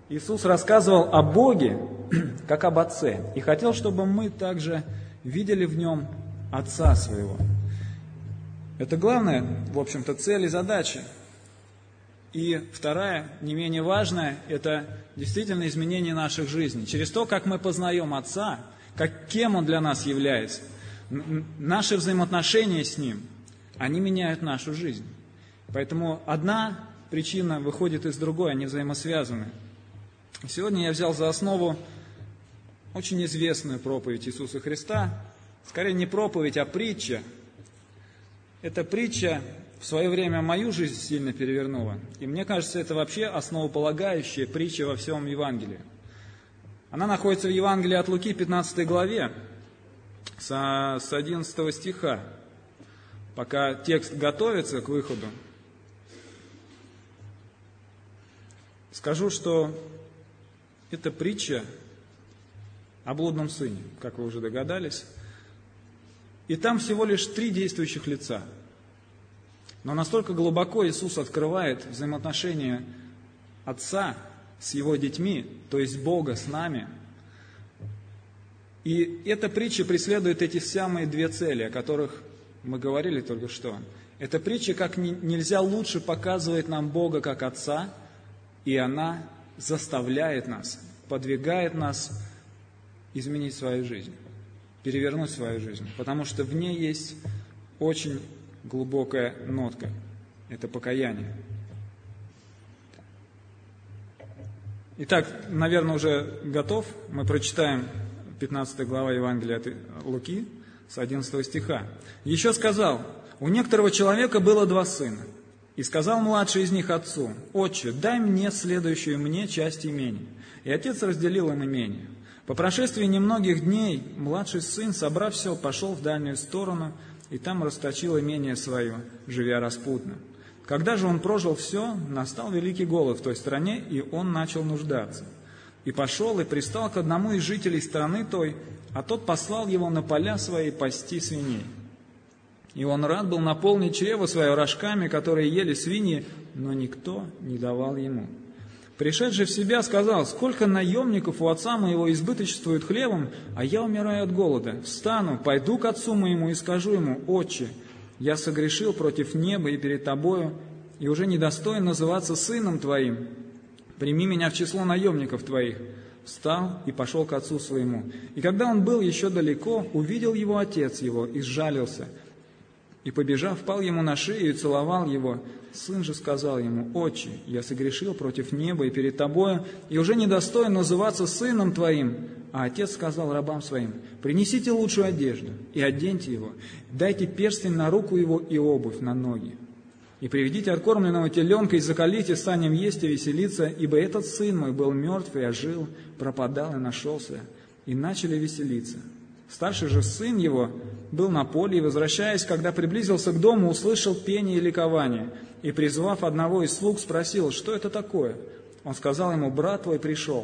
Иисус рассказывал о Боге, как об Отце, и хотел, чтобы мы также видели в Нем Отца Своего. Это главная, в общем-то, цель и задача. И вторая, не менее важная, это действительно изменение наших жизней. Через то, как мы познаем Отца, кем Он для нас является, наши взаимоотношения с Ним, они меняют нашу жизнь. Поэтому одна причина выходит из другой, они взаимосвязаны. Сегодня я взял за основу очень известную проповедь Иисуса Христа, скорее не проповедь, а притча. Эта притча в свое время мою жизнь сильно перевернула. И мне кажется, это вообще основополагающая притча во всем Евангелии. Она находится в Евангелии от Луки, 15 главе, с 11 стиха. Пока текст готовится к выходу, скажу, что это притча о блудном сыне, как вы уже догадались. И там всего лишь 3 действующих лица. Но настолько глубоко Иисус открывает взаимоотношения Отца с Его детьми, то есть Бога с нами. И эта притча преследует эти самые 2 цели, о которых мы говорили только что. Эта притча как нельзя лучше показывает нам Бога как Отца, и она заставляет нас, подвигает нас изменить свою жизнь, перевернуть свою жизнь, потому что в ней есть очень глубокая нотка. Это покаяние. Итак, наверное, уже готов. Мы прочитаем 15 глава Евангелия от Луки с 11 стиха. «Еще сказал, у некоторого человека было 2 сына. И сказал младший из них отцу: «Отче, дай мне следующую мне часть имения». И отец разделил им имение. По прошествии немногих дней младший сын, собрав все, пошел в дальнюю сторону, и там расточил имение свое, живя распутно. Когда же он прожил все, настал великий голод в той стране, и он начал нуждаться. И пошел, и пристал к одному из жителей страны той, а тот послал его на поля свои пасти свиней. И он рад был наполнить чрево свое рожками, которые ели свиньи, но никто не давал ему. Пришедший в себя, сказал: «Сколько наемников у отца моего избыточествуют хлебом, а я умираю от голода. Встану, пойду к отцу моему и скажу ему: Отче, я согрешил против неба и перед тобою, и уже недостоин называться сыном твоим. Прими меня в число наемников твоих». Встал и пошел к отцу своему. И когда он был еще далеко, увидел его отец его и сжалился. И, побежав, пал ему на шею и целовал его. Сын же сказал ему: «Отче, я согрешил против неба и перед тобою, и уже недостоин называться сыном твоим». А отец сказал рабам своим: «Принесите лучшую одежду и оденьте его, дайте перстень на руку его и обувь на ноги. И приведите откормленного теленка и заколите, станем есть и веселиться, ибо этот сын мой был мертв и ожил, пропадал и нашелся». И начали веселиться. Старший же сын его был на поле, и, возвращаясь, когда приблизился к дому, услышал пение и ликование. И, призвав одного из слуг, спросил: «Что это такое?» Он сказал ему: «Брат твой пришел,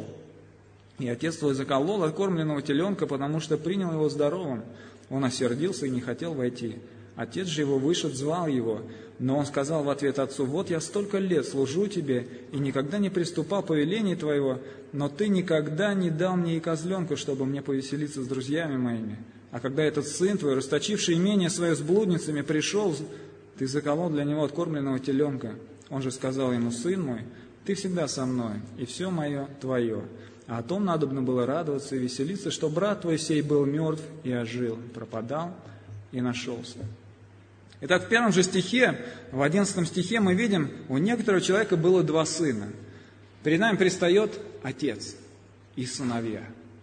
и отец твой заколол откормленного теленка, потому что принял его здоровым». Он осердился и не хотел войти. Отец же его вышед, звал его. Но он сказал в ответ отцу: «Вот я столько лет служу тебе и никогда не приступал повелений твоего, но ты никогда не дал мне и козленка, чтобы мне повеселиться с друзьями моими. А когда этот сын твой, расточивший имение свое с блудницами, пришел, ты заколол для него откормленного теленка». Он же сказал ему: «Сын мой, ты всегда со мной, и все мое твое. А о том надобно было радоваться и веселиться, что брат твой сей был мертв и ожил, пропадал и нашелся». Итак, в 1 же стихе, в 11 стихе мы видим, у некоторого человека было 2 сына. Перед нами предстает отец и сыновья.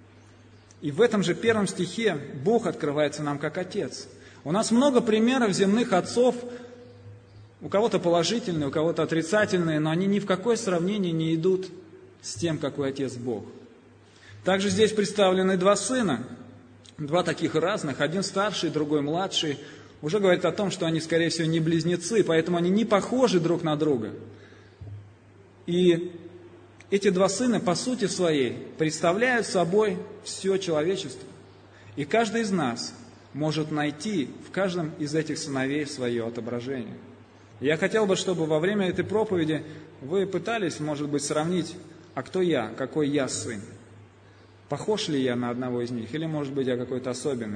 И в этом же 1 стихе Бог открывается нам как отец. У нас много примеров земных отцов, у кого-то положительные, у кого-то отрицательные, но они ни в какое сравнение не идут с тем, какой отец Бог. Также здесь представлены 2 сына, 2 таких разных, один старший, другой младший. Уже говорит о том, что они, скорее всего, не близнецы, поэтому они не похожи друг на друга. И эти 2 сына, по сути своей, представляют собой все человечество. И каждый из нас может найти в каждом из этих сыновей свое отображение. Я хотел бы, чтобы во время этой проповеди вы пытались, может быть, сравнить а кто я, какой я сын? Похож ли я на одного из них, или, может быть, я какой-то особенный?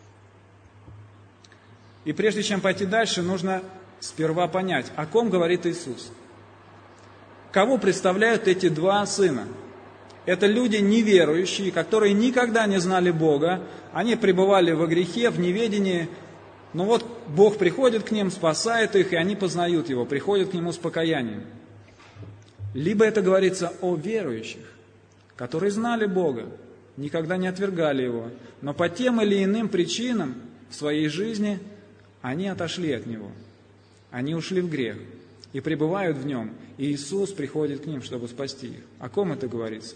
И прежде чем пойти дальше, нужно сперва понять, о ком говорит Иисус. Кого представляют эти два сына? Это люди неверующие, которые никогда не знали Бога, они пребывали во грехе, в неведении, но вот Бог приходит к ним, спасает их, и они познают Его, приходят к Нему с покаянием. Либо это говорится о верующих, которые знали Бога, никогда не отвергали Его, но по тем или иным причинам в своей жизни они отошли от Него, они ушли в грех и пребывают в нем, и Иисус приходит к ним, чтобы спасти их. О ком это говорится?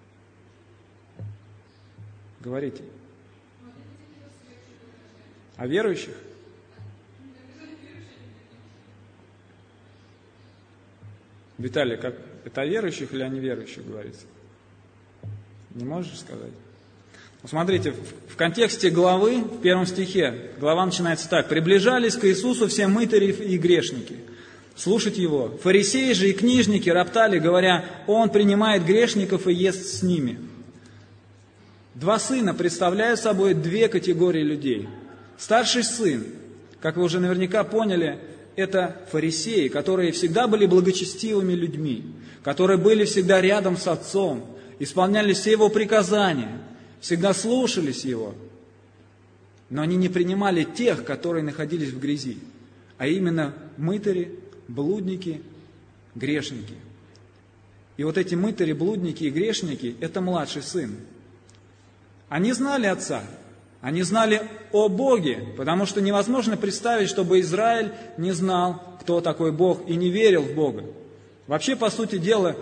Говорите. О верующих? Виталий, как это о верующих или о неверующих говорится? Не можешь сказать? Смотрите, в контексте главы, в 1 стихе, глава начинается так. «Приближались к Иисусу все мытари и грешники, слушать Его. Фарисеи же и книжники роптали, говоря, Он принимает грешников и ест с ними». Два сына представляют собой две категории людей. Старший сын, как вы уже наверняка поняли, это фарисеи, которые всегда были благочестивыми людьми, которые были всегда рядом с Отцом, исполняли все Его приказания, всегда слушались Его. Но они не принимали тех, которые находились в грязи, а именно мытари, блудники, грешники. И вот эти мытари, блудники и грешники – это младший сын. Они знали Отца, они знали о Боге, потому что невозможно представить, чтобы Израиль не знал, кто такой Бог, и не верил в Бога. Вообще, по сути дела,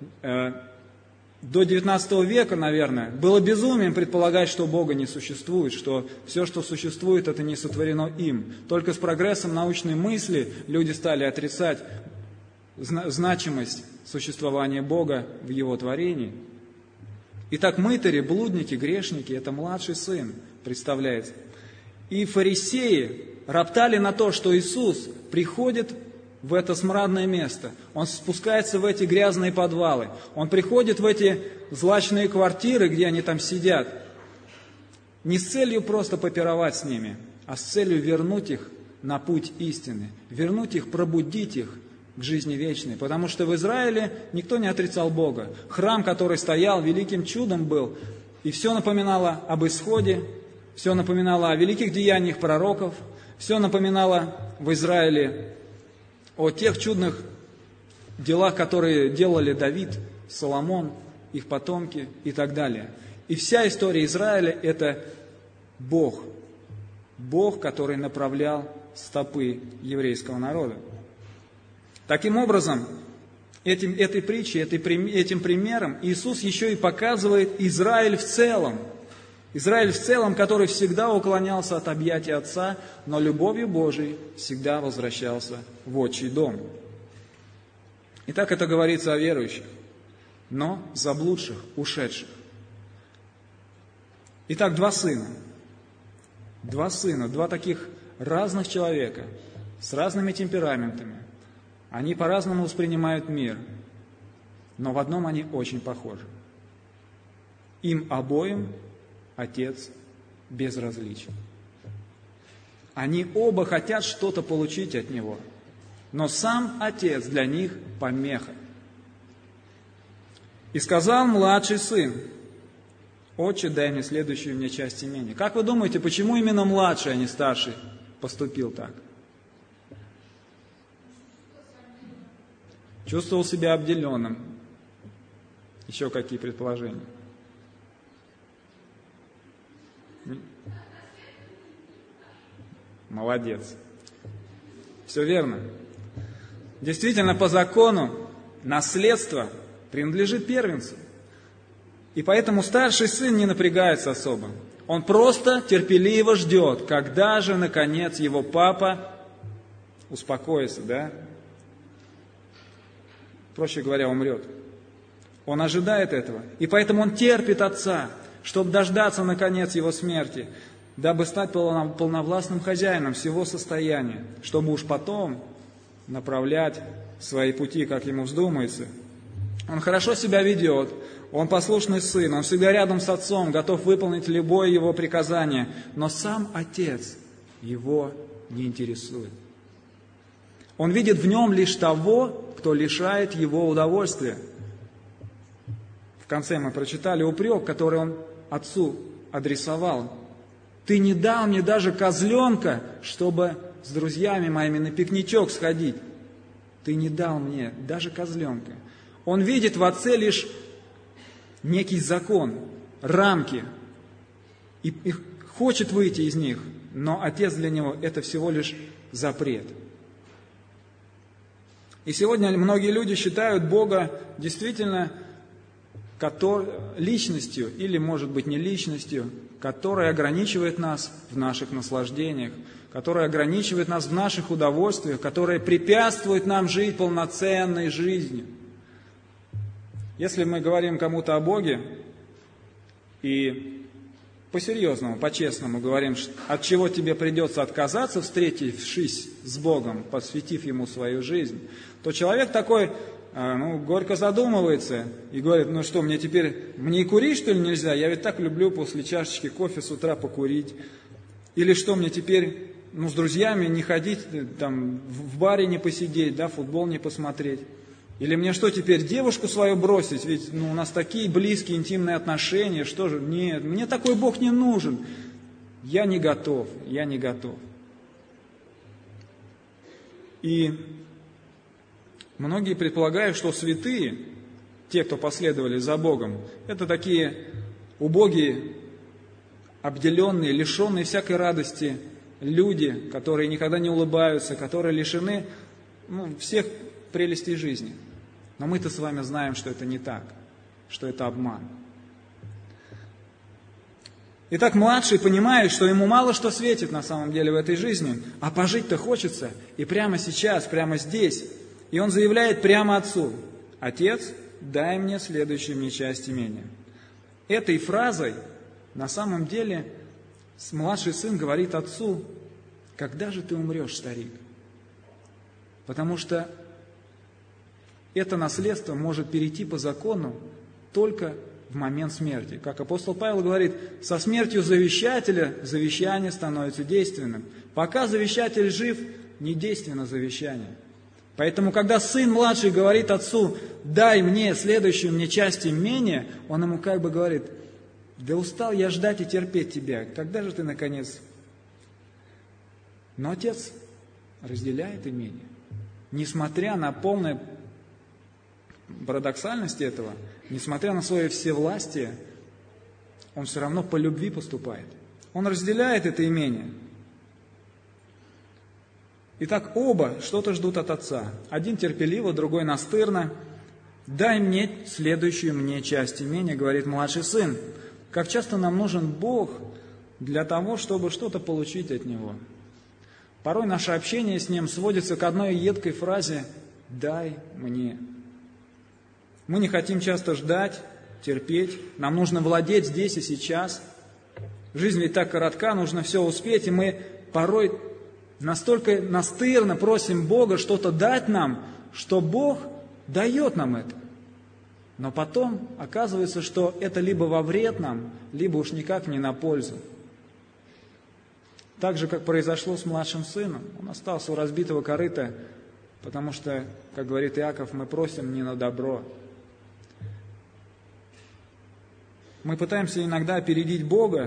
до 19 века, наверное, было безумием предполагать, что Бога не существует, что все, что существует, это не сотворено им. Только с прогрессом научной мысли люди стали отрицать значимость существования Бога в Его творении. Итак, мытари, блудники, грешники – это младший сын, представляется. И фарисеи роптали на то, что Иисус приходит в это смрадное место. Он спускается в эти грязные подвалы. Он приходит в эти злачные квартиры, где они там сидят. Не с целью просто попировать с ними, а с целью вернуть их на путь истины. Вернуть их, пробудить их к жизни вечной. Потому что в Израиле никто не отрицал Бога. Храм, который стоял, великим чудом был. И все напоминало об исходе, все напоминало о великих деяниях пророков, все напоминало в Израиле о тех чудных делах, которые делали Давид, Соломон, их потомки и так далее. И вся история Израиля – это Бог. Бог, который направлял стопы еврейского народа. Таким образом, этой притчей, этим примером Иисус еще и показывает Израиль в целом. Израиль в целом, который всегда уклонялся от объятий Отца, но любовью Божией всегда возвращался в отчий дом. Итак, это говорится о верующих, но заблудших, ушедших. Итак, два сына, два таких разных человека, с разными темпераментами. Они по-разному воспринимают мир, но в одном они очень похожи. Им обоим Отец безразличен. Они оба хотят что-то получить от Него, но сам Отец для них помеха. И сказал младший сын: «Отче, дай мне следующую мне часть имения». Как вы думаете, почему именно младший, а не старший поступил так? Чувствовал себя обделенным. Еще какие предположения? Молодец. Все верно. Действительно, по закону наследство принадлежит первенцу. И поэтому старший сын не напрягается особо. Он просто терпеливо ждет, когда же, наконец, его папа успокоится, да? Проще говоря, умрет. Он ожидает этого. И поэтому он терпит отца, чтобы дождаться, наконец, его смерти, дабы стать полновластным хозяином всего состояния, чтобы уж потом направлять свои пути, как ему вздумается. Он хорошо себя ведет, он послушный сын, он всегда рядом с отцом, готов выполнить любое его приказание, но сам отец его не интересует. Он видит в нем лишь того, кто лишает его удовольствия. В конце мы прочитали упрек, который он отцу адресовал. «Ты не дал мне даже козленка, чтобы с друзьями моими на пикничок сходить. Ты не дал мне даже козленка». Он видит в отце лишь некий закон, рамки, и хочет выйти из них, но отец для него это всего лишь запрет. И сегодня многие люди считают Бога действительно личностью, или, может быть, не личностью, которая ограничивает нас в наших наслаждениях, которая ограничивает нас в наших удовольствиях, которая препятствует нам жить полноценной жизнью. Если мы говорим кому-то о Боге и по-серьезному, по-честному говорим, от чего тебе придется отказаться, встретившись с Богом, посвятив Ему свою жизнь, то человек такой, горько задумывается и говорит, мне и курить, что ли, нельзя? Я ведь так люблю после чашечки кофе с утра покурить. Или что, мне теперь, с друзьями не ходить, в баре не посидеть, футбол не посмотреть? Или мне что, теперь девушку свою бросить? Ведь у нас такие близкие, интимные отношения, что же? Нет, мне такой Бог не нужен. Я не готов. И многие предполагают, что святые, те, кто последовали за Богом, это такие убогие, обделенные, лишенные всякой радости люди, которые никогда не улыбаются, которые лишены всех прелестей жизни. Но мы-то с вами знаем, что это не так, что это обман. Итак, младший понимает, что ему мало что светит на самом деле в этой жизни, а пожить-то хочется и прямо сейчас, прямо здесь. И он заявляет прямо отцу: «Отец, дай мне следующую мне часть имения». Этой фразой на самом деле младший сын говорит отцу: «Когда же ты умрешь, старик?» Потому что это наследство может перейти по закону только в момент смерти. Как апостол Павел говорит, со смертью завещателя завещание становится действенным. Пока завещатель жив, не действенно завещание. Поэтому, когда сын младший говорит отцу: «Дай мне следующую мне часть имения», он ему как бы говорит: «Да устал я ждать и терпеть тебя, когда же ты наконец?» Но отец разделяет имение. Несмотря на полное парадоксальность этого, несмотря на свое всевластие, он все равно по любви поступает. Он разделяет это имение. Итак, оба что-то ждут от отца. Один терпеливо, другой настырно. «Дай мне следующую мне часть имения», говорит младший сын. Как часто нам нужен Бог для того, чтобы что-то получить от Него. Порой наше общение с Ним сводится к одной едкой фразе: «Дай мне». Мы не хотим часто ждать, терпеть. Нам нужно владеть здесь и сейчас. Жизнь ведь так коротка, нужно все успеть, и мы порой настолько настырно просим Бога что-то дать нам, что Бог дает нам это. Но потом оказывается, что это либо во вред нам, либо уж никак не на пользу. Так же, как произошло с младшим сыном. Он остался у разбитого корыта, потому что, как говорит Иаков, мы просим не на добро. Мы пытаемся иногда опередить Бога.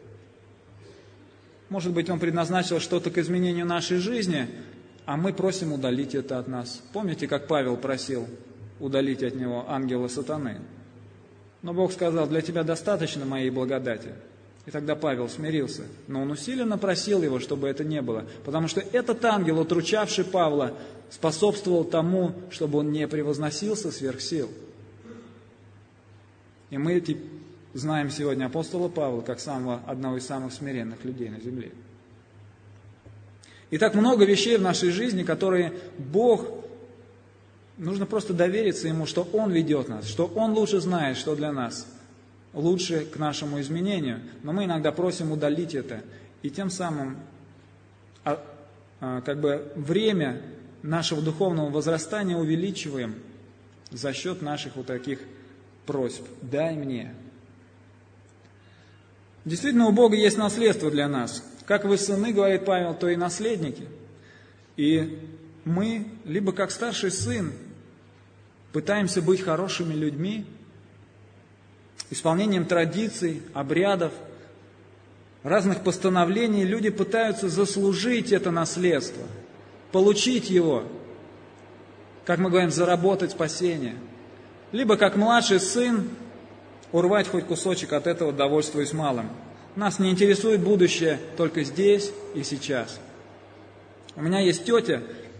Может быть, Он предназначил что-то к изменению нашей жизни, а мы просим удалить это от нас. Помните, как Павел просил удалить от него ангела сатаны? Но Бог сказал: «Для тебя достаточно моей благодати». И тогда Павел смирился. Но он усиленно просил его, чтобы это не было. Потому что этот ангел, утручавший Павла, способствовал тому, чтобы он не превозносился сверх сил. И мы знаем сегодня апостола Павла как одного из самых смиренных людей на земле. И так много вещей в нашей жизни, которые Бог, нужно просто довериться Ему, что Он ведет нас, что Он лучше знает, что для нас лучше к нашему изменению. Но мы иногда просим удалить это, и тем самым время нашего духовного возрастания увеличиваем, за счет наших вот таких просьб. Дай мне. Действительно, у Бога есть наследство для нас. Как вы сыны, говорит Павел, то и наследники. И мы, либо как старший сын, пытаемся быть хорошими людьми, исполнением традиций, обрядов, разных постановлений, люди пытаются заслужить это наследство, получить его, как мы говорим, заработать спасение. Либо как младший сын, урвать хоть кусочек от этого, довольствуясь малым. Нас не интересует будущее только здесь и сейчас. У меня есть тетя,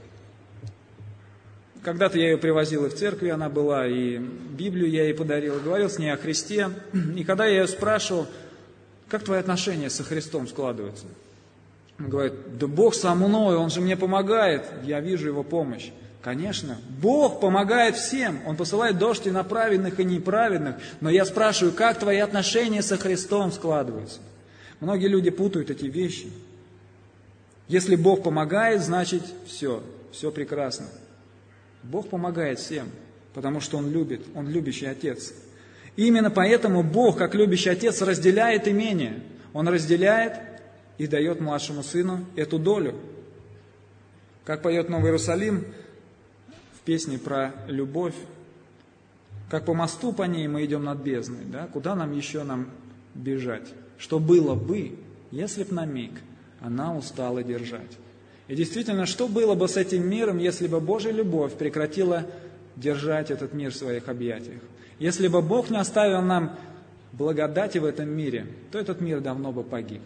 когда-то я ее привозил и в церкви, она была, и Библию я ей подарил, говорил с ней о Христе. И когда я ее спрашивал, как твои отношения со Христом складываются? Она говорит, да Бог со мной, Он же мне помогает, я вижу Его помощь. Конечно, Бог помогает всем, Он посылает дождь и на праведных, и неправедных. Но я спрашиваю, как твои отношения со Христом складываются? Многие люди путают эти вещи. Если Бог помогает, значит все прекрасно. Бог помогает всем, потому что Он любит, Он любящий Отец. И именно поэтому Бог, как любящий Отец, разделяет имение. Он разделяет и дает младшему сыну эту долю. Как поет Новый Иерусалим в песне про любовь, как по мосту по ней мы идем над бездной, да? Куда нам еще бежать? Что было бы, если б на миг она устала держать? И действительно, что было бы с этим миром, если бы Божья любовь прекратила держать этот мир в своих объятиях? Если бы Бог не оставил нам благодати в этом мире, то этот мир давно бы погиб.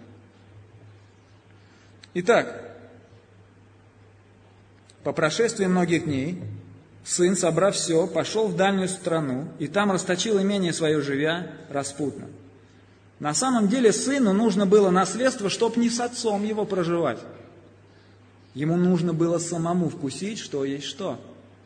Итак, по прошествии многих дней, сын, собрав все, пошел в дальнюю страну, и там расточил имение свое, живя распутно. На самом деле сыну нужно было наследство, чтобы не с отцом его проживать. Ему нужно было самому вкусить, что есть что.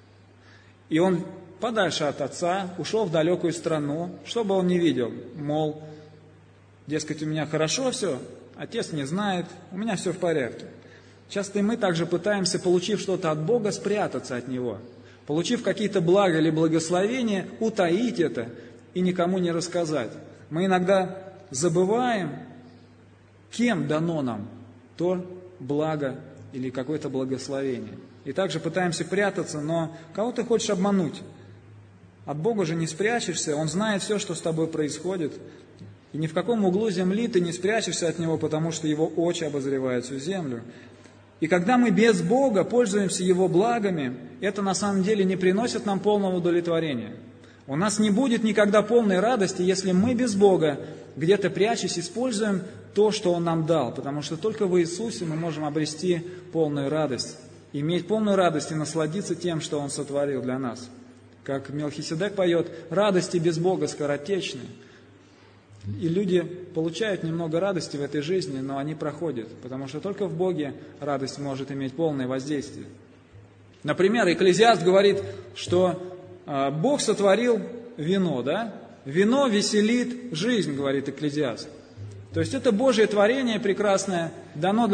И он подальше от отца ушел в далекую страну, чтобы он не видел. Мол, дескать, у меня хорошо все, отец не знает, у меня все в порядке. Часто и мы также пытаемся, получив что-то от Бога, спрятаться от Него. Получив какие-то блага или благословения, утаить это и никому не рассказать. Мы иногда забываем, кем дано нам то благо или какое-то благословение. И также пытаемся прятаться, но кого ты хочешь обмануть? От Бога же не спрячешься, Он знает все, что с тобой происходит. И ни в каком углу земли ты не спрячешься от Него, потому что Его очи обозревают всю землю. И когда мы без Бога пользуемся Его благами, это на самом деле не приносит нам полного удовлетворения. У нас не будет никогда полной радости, если мы без Бога, где-то прячась, используем то, что Он нам дал. Потому что только в Иисусе мы можем обрести полную радость. Иметь полную радость и насладиться тем, что Он сотворил для нас. Как Мелхиседек поет, радости без Бога скоротечны. И люди получают немного радости в этой жизни, но они проходят, потому что только в Боге радость может иметь полное воздействие. Например, Экклезиаст говорит, что Бог сотворил вино, да? Вино веселит жизнь, говорит Экклезиаст. То есть это Божье творение прекрасное, дано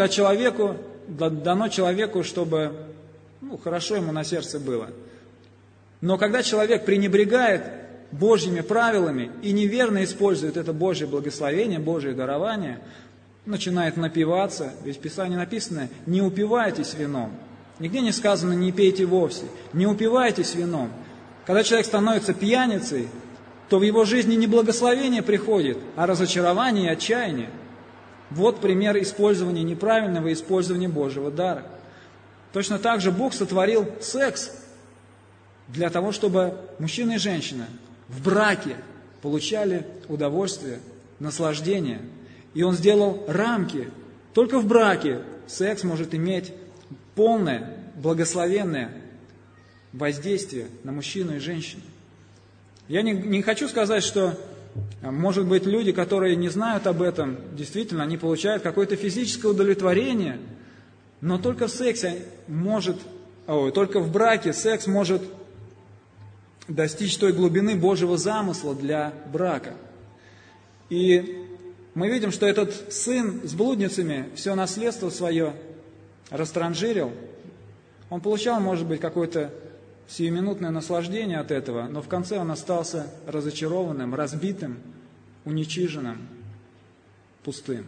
человеку, чтобы хорошо ему на сердце было. Но когда человек пренебрегает Божьими правилами и неверно использует это Божье благословение, Божье дарование, начинает напиваться, ведь в Писании написано, не упивайтесь вином. Нигде не сказано, не пейте вовсе, не упивайтесь вином. Когда человек становится пьяницей, то в его жизни не благословение приходит, а разочарование и отчаяние. Вот пример использования неправильного использования Божьего дара. Точно так же Бог сотворил секс для того, чтобы мужчина и женщина в браке получали удовольствие, наслаждение. И Он сделал рамки. Только в браке секс может иметь полное, благословенное воздействие на мужчину и женщину. Я не хочу сказать, что, может быть, люди, которые не знают об этом, действительно, они получают какое-то физическое удовлетворение, но только только в браке секс может достичь той глубины Божьего замысла для брака. И мы видим, что этот сын с блудницами все наследство свое растранжирил. Он получал, может быть, какое-то сиюминутное наслаждение от этого, но в конце он остался разочарованным, разбитым, уничиженным, пустым.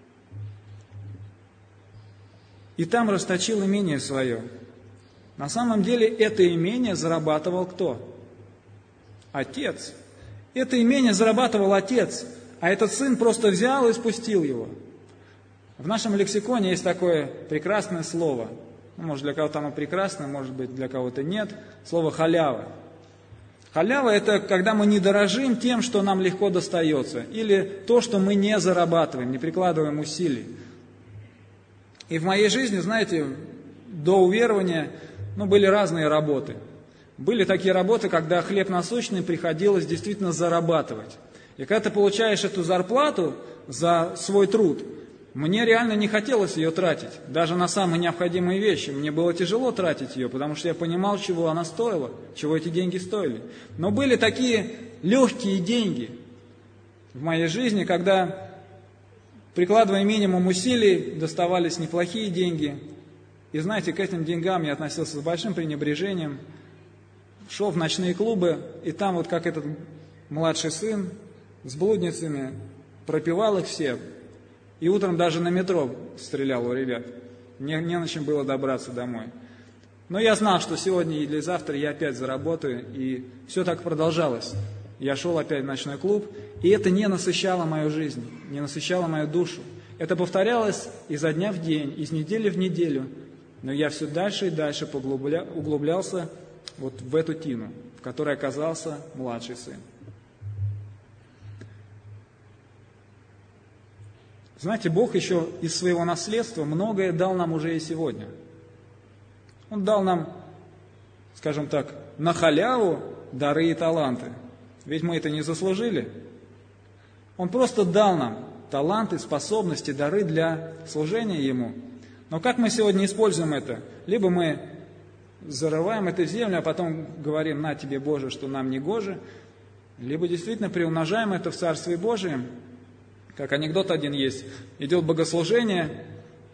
И там расточил имение свое. На самом деле это имение зарабатывал кто? Отец. Это имение зарабатывал отец, а этот сын просто взял и спустил его. В нашем лексиконе есть такое прекрасное слово. Может, для кого-то оно прекрасное, может быть, для кого-то нет. Слово халява. Халява – это когда мы не дорожим тем, что нам легко достается, или то, что мы не зарабатываем, не прикладываем усилий. И в моей жизни, знаете, до уверования, были разные работы. Были такие работы, когда хлеб насущный приходилось действительно зарабатывать. И когда ты получаешь эту зарплату за свой труд, мне реально не хотелось ее тратить, даже на самые необходимые вещи. Мне было тяжело тратить ее, потому что я понимал, чего она стоила, чего эти деньги стоили. Но были такие легкие деньги в моей жизни, когда, прикладывая минимум усилий, доставались неплохие деньги. И знаете, к этим деньгам я относился с большим пренебрежением. Шел в ночные клубы, и там вот как этот младший сын с блудницами пропивал их все. И утром даже на метро стрелял у ребят. Не на чем было добраться домой. Но я знал, что сегодня или завтра я опять заработаю, и все так продолжалось. Я шел опять в ночной клуб, и это не насыщало мою жизнь, не насыщало мою душу. Это повторялось изо дня в день, из недели в неделю. Но я все дальше и дальше углублялся вот в эту тину, в которой оказался младший сын. Знаете, Бог еще из своего наследства многое дал нам уже и сегодня. Он дал нам, скажем так, на халяву дары и таланты. Ведь мы это не заслужили. Он просто дал нам таланты, способности, дары для служения Ему. Но как мы сегодня используем это? Либо мы зарываем это в землю, а потом говорим: на тебе, Боже, что нам не гоже, либо действительно приумножаем это в Царстве Божием. Как анекдот один есть. Идет богослужение,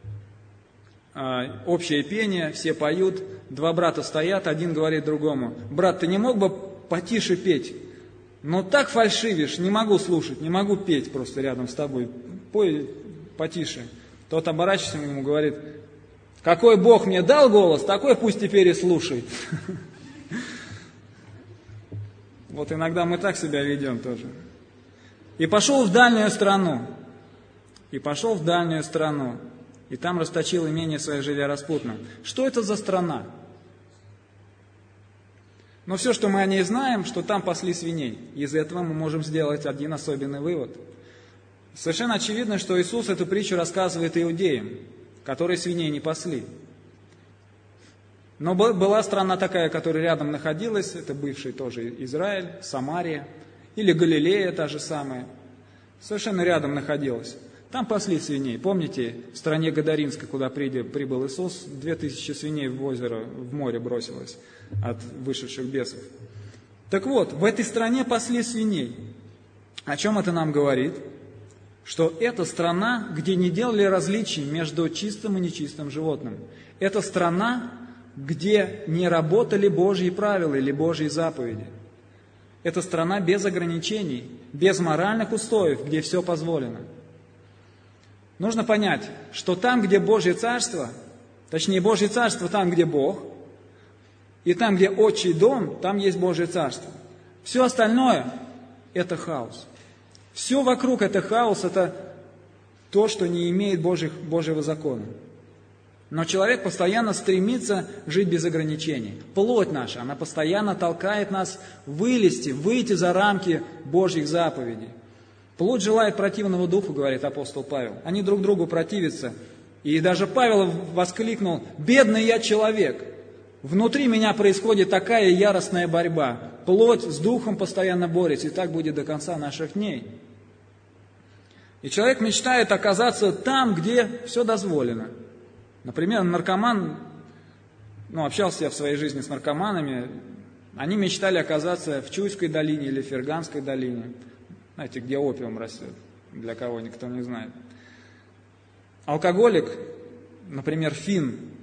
общее пение, все поют, два брата стоят, один говорит другому: брат, ты не мог бы потише петь? Но так фальшивишь, не могу слушать, не могу петь просто рядом с тобой. Пой потише. Тот оборачивается к нему и говорит: какой Бог мне дал голос, такой пусть теперь и слушает. Вот иногда мы так себя ведем тоже. И пошел в дальнюю страну. И там расточил имение свое, живя распутно. Что это за страна? Но все, что мы о ней знаем, что там пасли свиней. Из этого мы можем сделать один особенный вывод. Совершенно очевидно, что Иисус эту притчу рассказывает иудеям, которые свиней не пасли. Но была страна такая, которая рядом находилась, это бывший тоже Израиль, Самария, или Галилея та же самая, совершенно рядом находилась. Там пасли свиней. Помните, в стране Гадаринской, куда прибыл Иисус, 2000 свиней в озеро, в море бросилось от вышедших бесов. Так вот, в этой стране пасли свиней. О чем это нам говорит? Что это страна, где не делали различий между чистым и нечистым животным. Это страна, где не работали Божьи правила или Божьи заповеди. Это страна без ограничений, без моральных устоев, где все позволено. Нужно понять, что там, где Божье Царство, точнее Божье Царство там, где Бог, и там, где отчий дом, там есть Божье Царство. Все остальное – это хаос. Все вокруг – это хаос, это то, что не имеет Божьего закона. Но человек постоянно стремится жить без ограничений. Плоть наша, она постоянно толкает нас выйти за рамки Божьих заповедей. Плоть желает противного духу, говорит апостол Павел. Они друг другу противятся. И даже Павел воскликнул: «Бедный я человек! Внутри меня происходит такая яростная борьба. Плоть с духом постоянно борется, и так будет до конца наших дней». И человек мечтает оказаться там, где все дозволено. Например, наркоман, общался я в своей жизни с наркоманами, они мечтали оказаться в Чуйской долине или в Ферганской долине, знаете, где опиум растет, для кого никто не знает. Алкоголик, например, финн,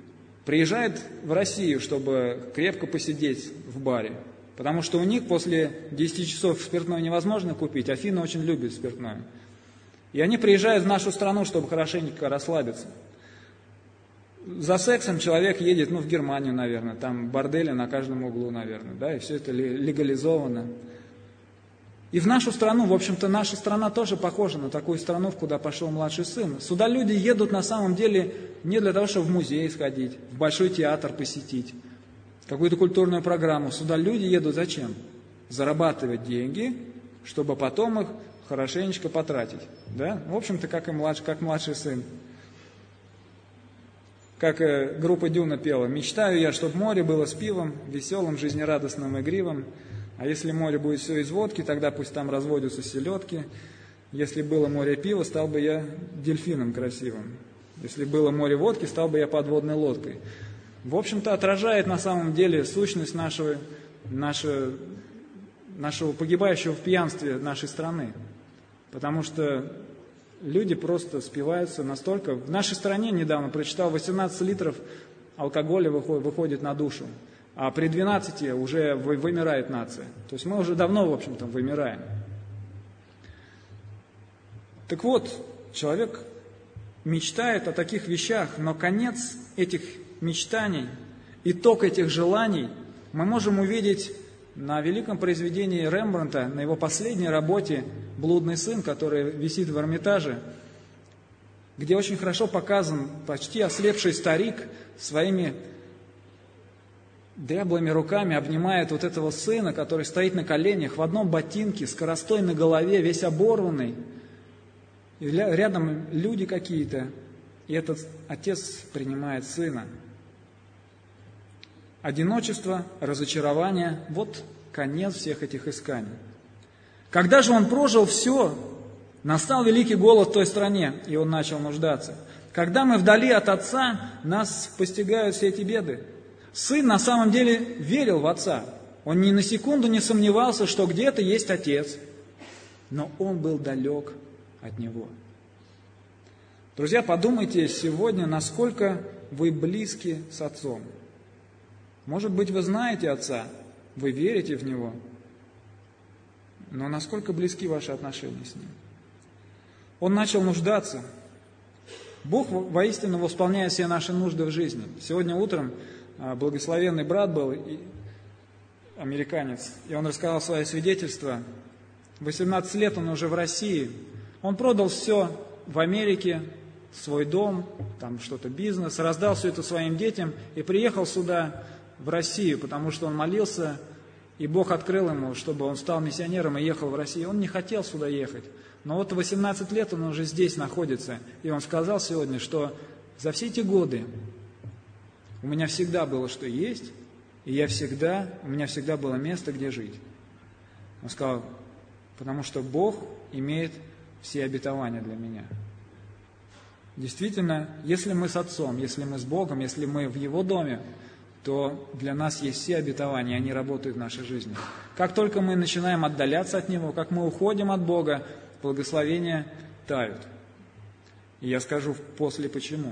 приезжает в Россию, чтобы крепко посидеть в баре. Потому что у них после 10 часов спиртное невозможно купить. Афины очень любят спиртное. И они приезжают в нашу страну, чтобы хорошенько расслабиться. За сексом человек едет, в Германию, наверное. Там бордели на каждом углу, наверное. Да, и все это легализовано. И в нашу страну, в общем-то, наша страна тоже похожа на такую страну, куда пошел младший сын. Сюда люди едут на самом деле не для того, чтобы в музей сходить, в большой театр посетить, какую-то культурную программу. Сюда люди едут зачем? Зарабатывать деньги, чтобы потом их хорошенечко потратить. Да? В общем-то, как младший сын. Как группа Дюна пела: «Мечтаю я, чтобы море было с пивом, веселым, жизнерадостным, игривым. А если море будет все из водки, тогда пусть там разводятся селедки. Если было море пива, стал бы я дельфином красивым. Если было море водки, стал бы я подводной лодкой». В общем-то, отражает на самом деле сущность нашего погибающего в пьянстве нашей страны. Потому что люди просто спиваются настолько. В нашей стране, недавно прочитал, 18 литров алкоголя выходит на душу. А при 12 уже вымирает нация. То есть мы уже давно, в общем-то, вымираем. Так вот, человек мечтает о таких вещах, но конец этих мечтаний, итог этих желаний мы можем увидеть на великом произведении Рембрандта, на его последней работе «Блудный сын», который висит в Эрмитаже, где очень хорошо показан почти ослепший старик своими дряблыми руками обнимает вот этого сына, который стоит на коленях, в одном ботинке, скоростой на голове, весь оборванный. И рядом люди какие-то, и этот отец принимает сына. Одиночество, разочарование – вот конец всех этих исканий. Когда же он прожил все, настал великий голод в той стране, и он начал нуждаться. Когда мы вдали от отца, нас постигают все эти беды. Сын на самом деле верил в отца. Он ни на секунду не сомневался, что где-то есть отец. Но он был далек от него. Друзья, подумайте сегодня, насколько вы близки с отцом. Может быть, вы знаете отца, вы верите в него, но насколько близки ваши отношения с ним? Он начал нуждаться. Бог воистину восполняет все наши нужды в жизни. Сегодня утром благословенный брат был, американец, и он рассказал свое свидетельство. 18 лет он уже в России. Он продал все в Америке, свой дом, там что-то, бизнес, раздал все это своим детям и приехал сюда, в Россию, потому что он молился, и Бог открыл ему, чтобы он стал миссионером и ехал в Россию. Он не хотел сюда ехать. Но вот 18 лет он уже здесь находится. И он сказал сегодня, что за все эти годы у меня всегда было что есть, и у меня всегда было место, где жить. Он сказал, потому что Бог имеет все обетования для меня. Действительно, если мы с Отцом, если мы с Богом, если мы в Его доме, то для нас есть все обетования, они работают в нашей жизни. Как только мы начинаем отдаляться от Него, как мы уходим от Бога, благословения тают. И я скажу после почему.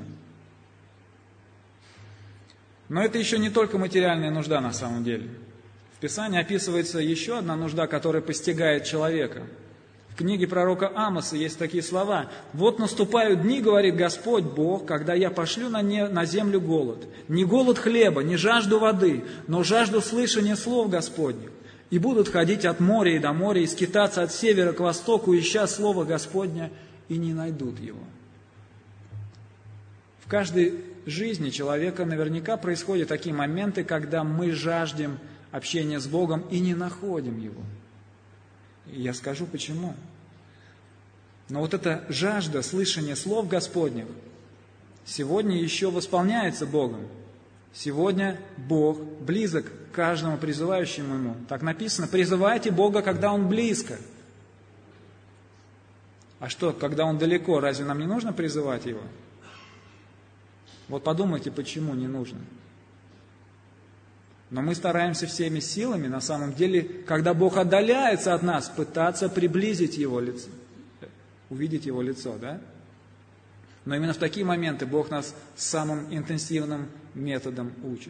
Но это еще не только материальная нужда на самом деле. В Писании описывается еще одна нужда, которая постигает человека. В книге пророка Амоса есть такие слова. «Вот наступают дни, говорит Господь Бог, когда я пошлю на землю голод. Не голод хлеба, не жажду воды, но жажду слышания слов Господних. И будут ходить от моря и до моря, и скитаться от севера к востоку, ища слова Господня, и не найдут его». В каждой жизни человека наверняка происходят такие моменты, когда мы жаждем общения с Богом и не находим его. И я скажу почему. Но вот эта жажда слышания слов Господних сегодня еще восполняется Богом. Сегодня Бог близок к каждому призывающему Ему. Так написано, призывайте Бога, когда Он близко. А что, когда Он далеко, разве нам не нужно призывать Его? Вот подумайте, почему не нужно. Но мы стараемся всеми силами, на самом деле, когда Бог отдаляется от нас, пытаться приблизить Его лицо, увидеть Его лицо, да? Но именно в такие моменты Бог нас самым интенсивным методом учит,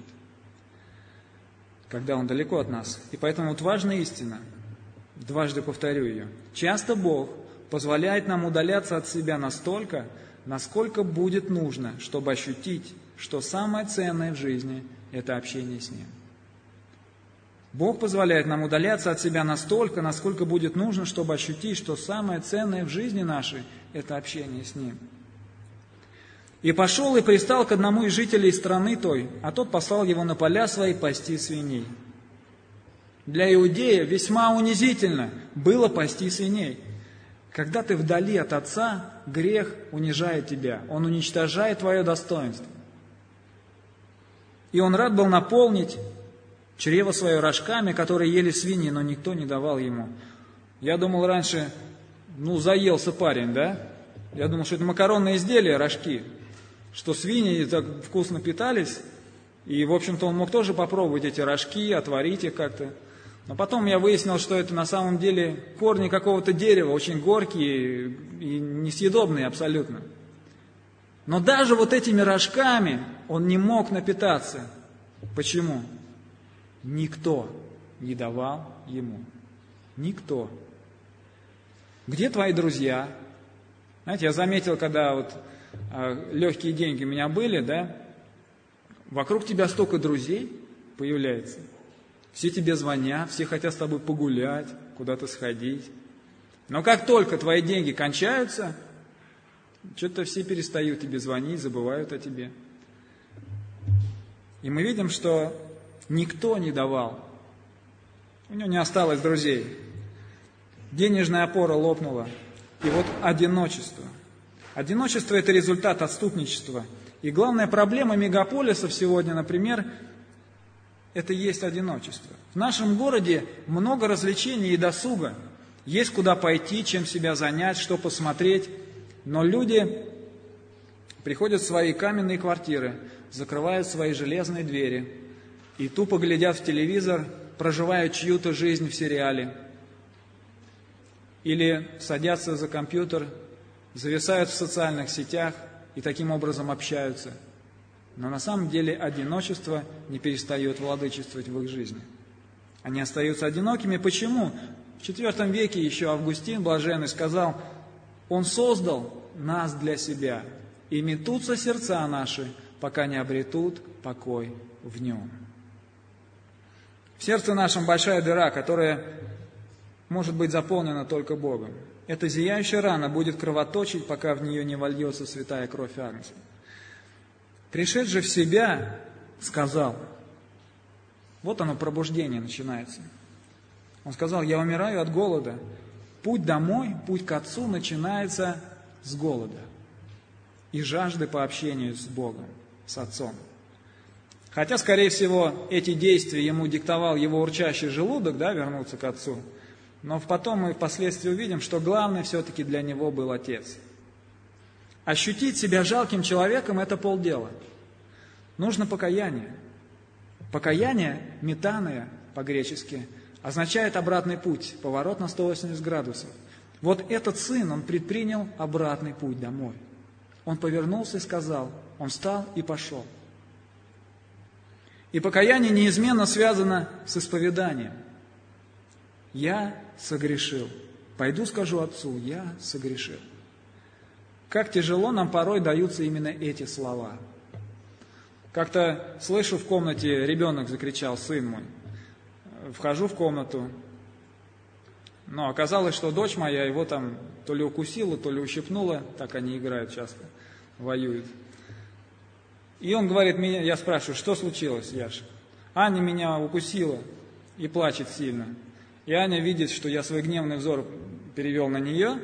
когда Он далеко от нас. И поэтому вот важная истина, дважды повторю ее. Часто Бог позволяет нам удаляться от себя настолько, насколько будет нужно, чтобы ощутить, что самое ценное в жизни – это общение с Ним. Бог позволяет нам удаляться от себя настолько, насколько будет нужно, чтобы ощутить, что самое ценное в жизни нашей – это общение с Ним. «И пошел и пристал к одному из жителей страны той, а тот послал его на поля свои пасти свиней». Для иудея весьма унизительно было пасти свиней. Когда ты вдали от Отца, грех унижает тебя, он уничтожает твое достоинство. И он рад был наполнить чрево свое рожками, которые ели свиньи, но никто не давал ему. Я думал раньше, заелся парень, да? Я думал, что это макаронные изделия, рожки, что свиньи так вкусно питались, и, в общем-то, он мог тоже попробовать эти рожки, отварить их как-то. Но потом я выяснил, что это на самом деле корни какого-то дерева, очень горькие и несъедобные абсолютно. Но даже вот этими рожками он не мог напитаться. Почему? Никто не давал ему. Никто. Где твои друзья? Знаете, я заметил, когда вот легкие деньги у меня были, да, вокруг тебя столько друзей появляется. Все тебе звонят, все хотят с тобой погулять, куда-то сходить. Но как только твои деньги кончаются, что-то все перестают тебе звонить, забывают о тебе. И мы видим, что никто не давал. У него не осталось друзей. Денежная опора лопнула. И вот одиночество. Одиночество – это результат отступничества. И главная проблема мегаполисов сегодня, например, это есть одиночество. В нашем городе много развлечений и досуга. Есть куда пойти, чем себя занять, что посмотреть. Но люди приходят в свои каменные квартиры, закрывают свои железные двери и тупо глядят в телевизор, проживая чью-то жизнь в сериале. Или садятся за компьютер, зависают в социальных сетях и таким образом общаются. Но на самом деле одиночество не перестает владычествовать в их жизни. Они остаются одинокими. Почему? В IV веке еще Августин Блаженный сказал: «Он создал нас для себя, и метутся сердца наши, пока не обретут покой в нем». В сердце нашем большая дыра, которая может быть заполнена только Богом. Эта зияющая рана будет кровоточить, пока в нее не вольется святая кровь Агнца. Пришед же в себя, сказал, вот оно, пробуждение начинается. Он сказал: я умираю от голода. Путь домой, путь к Отцу начинается с голода и жажды по общению с Богом, с Отцом. Хотя, скорее всего, эти действия ему диктовал его урчащий желудок, да, вернуться к Отцу. Но потом мы впоследствии увидим, что главное все-таки для него был Отец. Ощутить себя жалким человеком – это полдела. Нужно покаяние. Покаяние, метаноя по-гречески, означает обратный путь, поворот на 180 градусов. Вот этот сын, он предпринял обратный путь домой. Он повернулся и сказал, он встал и пошел. И покаяние неизменно связано с исповеданием. Я согрешил. Пойду скажу Отцу, я согрешил. Как тяжело нам порой даются именно эти слова. Как-то слышу в комнате, ребенок закричал, сын мой. Вхожу в комнату, но оказалось, что дочь моя его там то ли укусила, то ли ущипнула, так они играют часто, воюют. И он говорит, я спрашиваю, что случилось, Яша? Аня меня укусила и плачет сильно. И Аня видит, что я свой гневный взор перевел на нее.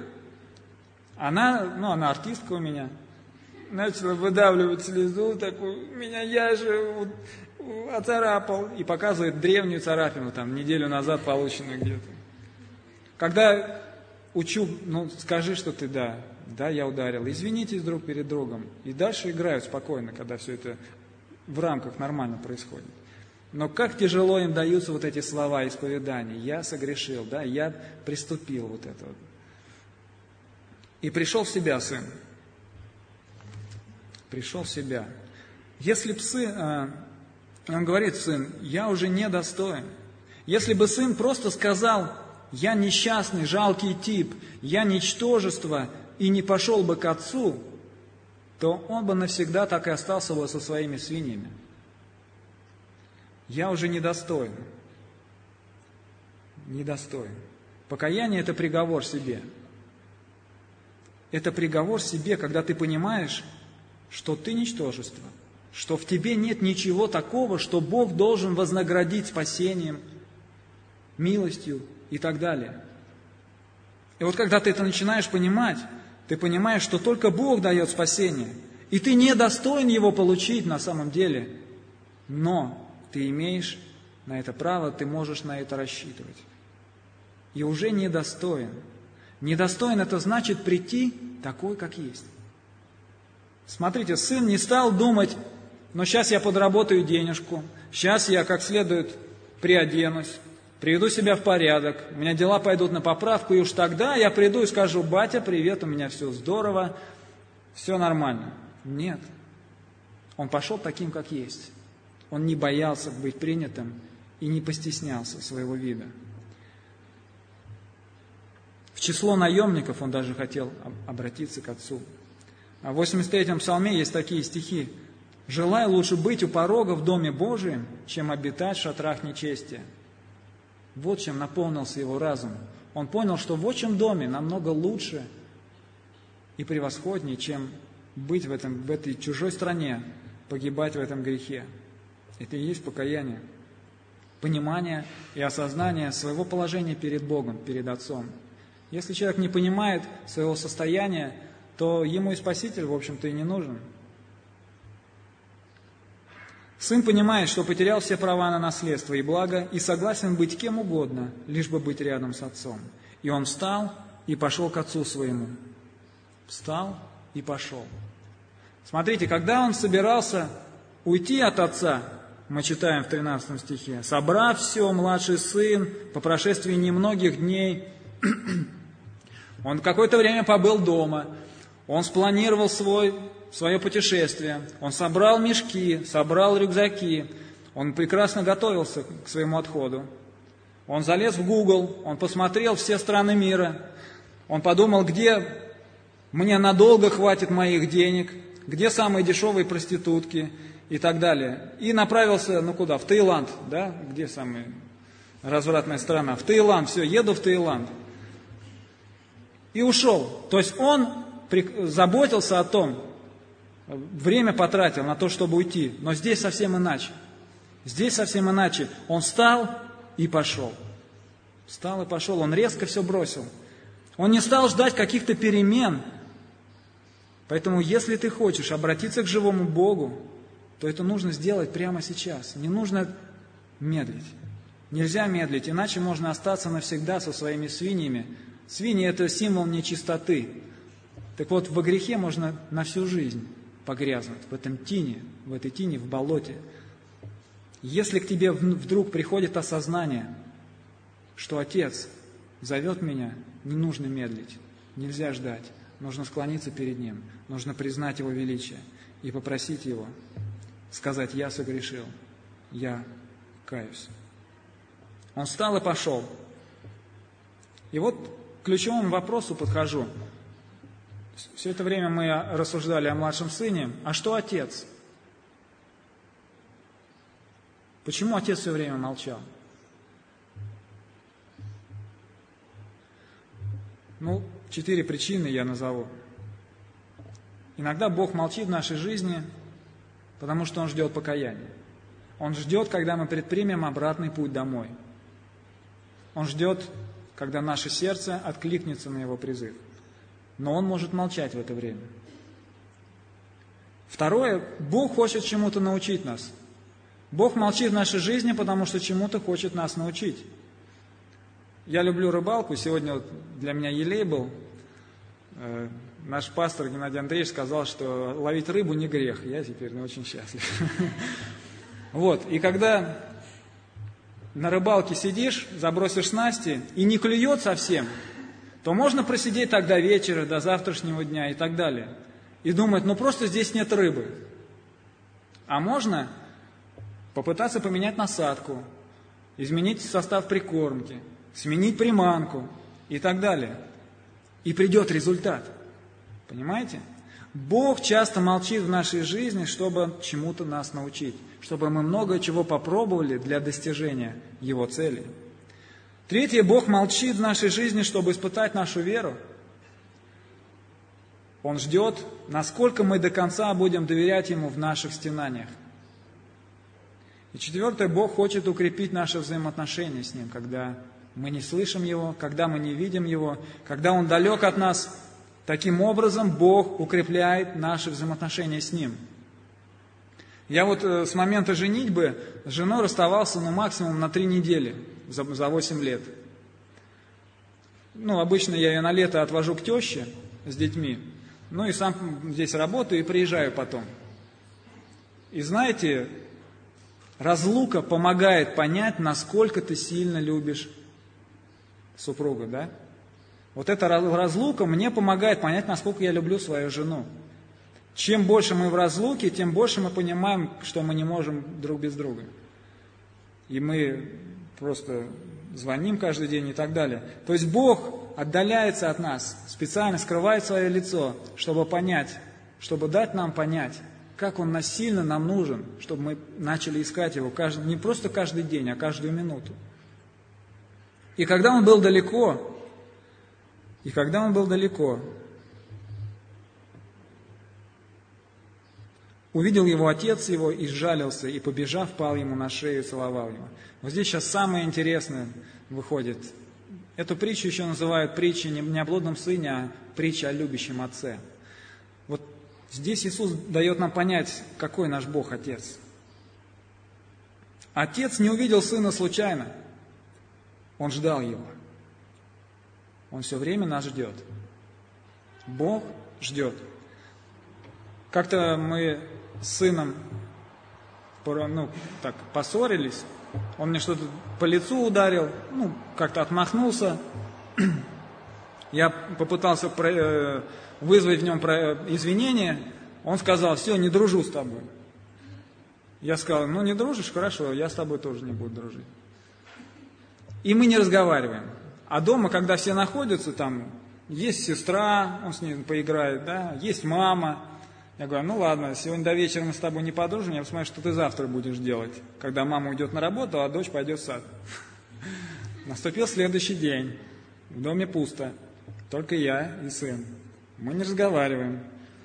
Она артистка у меня, начала выдавливать слезу такую, меня Яша оцарапал, и показывает древнюю царапину, там, неделю назад полученную где-то. Когда учу, скажи, что ты да, я ударил, извинитесь друг перед другом, и дальше играют спокойно, когда все это в рамках нормально происходит. Но как тяжело им даются вот эти слова исповедания, я согрешил, да, я приступил вот это вот. И пришел в себя сын. Пришел в себя. Если бы он говорит, сын, я уже недостоин. Если бы сын просто сказал, я несчастный, жалкий тип, я ничтожество, и не пошел бы к отцу, то он бы навсегда так и остался бы со своими свиньями. Я уже недостоин. Недостоин. Покаяние – это приговор себе. Это приговор себе, когда ты понимаешь, что ты ничтожество, что в тебе нет ничего такого, что Бог должен вознаградить спасением, милостью и так далее. И вот когда ты это начинаешь понимать, ты понимаешь, что только Бог дает спасение, и ты не достоин его получить на самом деле, но ты имеешь на это право, ты можешь на это рассчитывать. И уже недостоин. Недостоин – это значит прийти такой, как есть. Смотрите, сын не стал думать, но сейчас я подработаю денежку, сейчас я как следует приоденусь, приведу себя в порядок, у меня дела пойдут на поправку, и уж тогда я приду и скажу, батя, привет, у меня все здорово, все нормально. Нет. Он пошел таким, как есть. Он не боялся быть принятым и не постеснялся своего вида. В число наемников он даже хотел обратиться к отцу. В 83-м псалме есть такие стихи. «Желаю лучше быть у порога в Доме Божием, чем обитать в шатрах нечестия». Вот чем наполнился его разум. Он понял, что в отчим доме намного лучше и превосходнее, чем быть в этой чужой стране, погибать в этом грехе. Это и есть покаяние. Понимание и осознание своего положения перед Богом, перед Отцом. Если человек не понимает своего состояния, то ему и Спаситель, в общем-то, и не нужен. Сын понимает, что потерял все права на наследство и благо, и согласен быть кем угодно, лишь бы быть рядом с отцом. И он встал и пошел к отцу своему. Встал и пошел. Смотрите, когда он собирался уйти от отца, мы читаем в 13 стихе, «Собрав все, младший сын, по прошествии немногих дней, он какое-то время побыл дома, он спланировал свое путешествие, он собрал мешки, собрал рюкзаки, он прекрасно готовился к своему отходу. Он залез в Google, он посмотрел все страны мира, он подумал, где мне надолго хватит моих денег, где самые дешевые проститутки и так далее. И направился, куда? В Таиланд, да? Где самая развратная страна? В Таиланд, все, еду в Таиланд. И ушел. То есть он заботился о том, время потратил на то, чтобы уйти. Но здесь совсем иначе. Здесь совсем иначе. Он встал и пошел. Встал и пошел. Он резко все бросил. Он не стал ждать каких-то перемен. Поэтому, если ты хочешь обратиться к живому Богу, то это нужно сделать прямо сейчас. Не нужно медлить. Нельзя медлить, иначе можно остаться навсегда со своими свиньями. Свиньи – это символ нечистоты. Так вот, во грехе можно на всю жизнь погрязнуть, в этой тине, в болоте. Если к тебе вдруг приходит осознание, что Отец зовет меня, не нужно медлить, нельзя ждать, нужно склониться перед Ним, нужно признать Его величие и попросить Его, сказать: «Я согрешил, я каюсь». Он встал и пошел. И вот к ключевому вопросу подхожу. Все это время мы рассуждали о младшем сыне. А что отец? Почему отец все время молчал? 4 причины я назову. Иногда Бог молчит в нашей жизни, потому что Он ждет покаяния. Он ждет, когда мы предпримем обратный путь домой. Он ждет, когда наше сердце откликнется на Его призыв. Но Он может молчать в это время. Второе, Бог хочет чему-то научить нас. Бог молчит в нашей жизни, потому что чему-то хочет нас научить. Я люблю рыбалку. Сегодня для меня елей был. Наш пастор Геннадий Андреевич сказал, что ловить рыбу не грех. Я теперь очень счастлив. И когда на рыбалке сидишь, забросишь снасти и не клюет совсем, то можно просидеть так до вечера, до завтрашнего дня и так далее. И думать, просто здесь нет рыбы. А можно попытаться поменять насадку, изменить состав прикормки, сменить приманку и так далее. И придет результат. Понимаете? Бог часто молчит в нашей жизни, чтобы чему-то нас научить, чтобы мы много чего попробовали для достижения Его целей. Третье, Бог молчит в нашей жизни, чтобы испытать нашу веру. Он ждет, насколько мы до конца будем доверять Ему в наших стенаниях. И четвертое, Бог хочет укрепить наши взаимоотношения с Ним, когда мы не слышим Его, когда мы не видим Его, когда Он далек от нас. Таким образом, Бог укрепляет наши взаимоотношения с Ним. Я вот с момента женитьбы с женой расставался максимум на 3 недели за 8 лет. Обычно я ее на лето отвожу к теще с детьми, и сам здесь работаю и приезжаю потом. И знаете, разлука помогает понять, насколько ты сильно любишь супруга, да? Вот эта разлука мне помогает понять, насколько я люблю свою жену. Чем больше мы в разлуке, тем больше мы понимаем, что мы не можем друг без друга. И мы просто звоним каждый день и так далее. То есть Бог отдаляется от нас, специально скрывает свое лицо, чтобы понять, чтобы дать нам понять, как Он насильно нам нужен, чтобы мы начали искать Его не просто каждый день, а каждую минуту. И когда Он был далеко, увидел его отец его и сжалился, и, побежав, пал ему на шею и целовал его. Вот здесь сейчас самое интересное выходит. Эту притчу еще называют притчей не о блудном сыне, а притчей о любящем отце. Вот здесь Иисус дает нам понять, какой наш Бог Отец. Отец не увидел сына случайно. Он ждал его. Он все время нас ждет. Бог ждет. Как-то мы с сыном поссорились. Он мне что-то по лицу ударил, как-то отмахнулся. Я попытался вызвать в нем извинения. Он сказал: все, не дружу с тобой. Я сказал: не дружишь, хорошо, я с тобой тоже не буду дружить. И мы не разговариваем. А дома, когда все находятся, там есть сестра, он с ней поиграет, да, есть мама. Я говорю: ладно, сегодня до вечера мы с тобой не подружим, я посмотрю, что ты завтра будешь делать, когда мама уйдет на работу, а дочь пойдет в сад. Наступил следующий день, в доме пусто, только я и сын. Мы не разговариваем.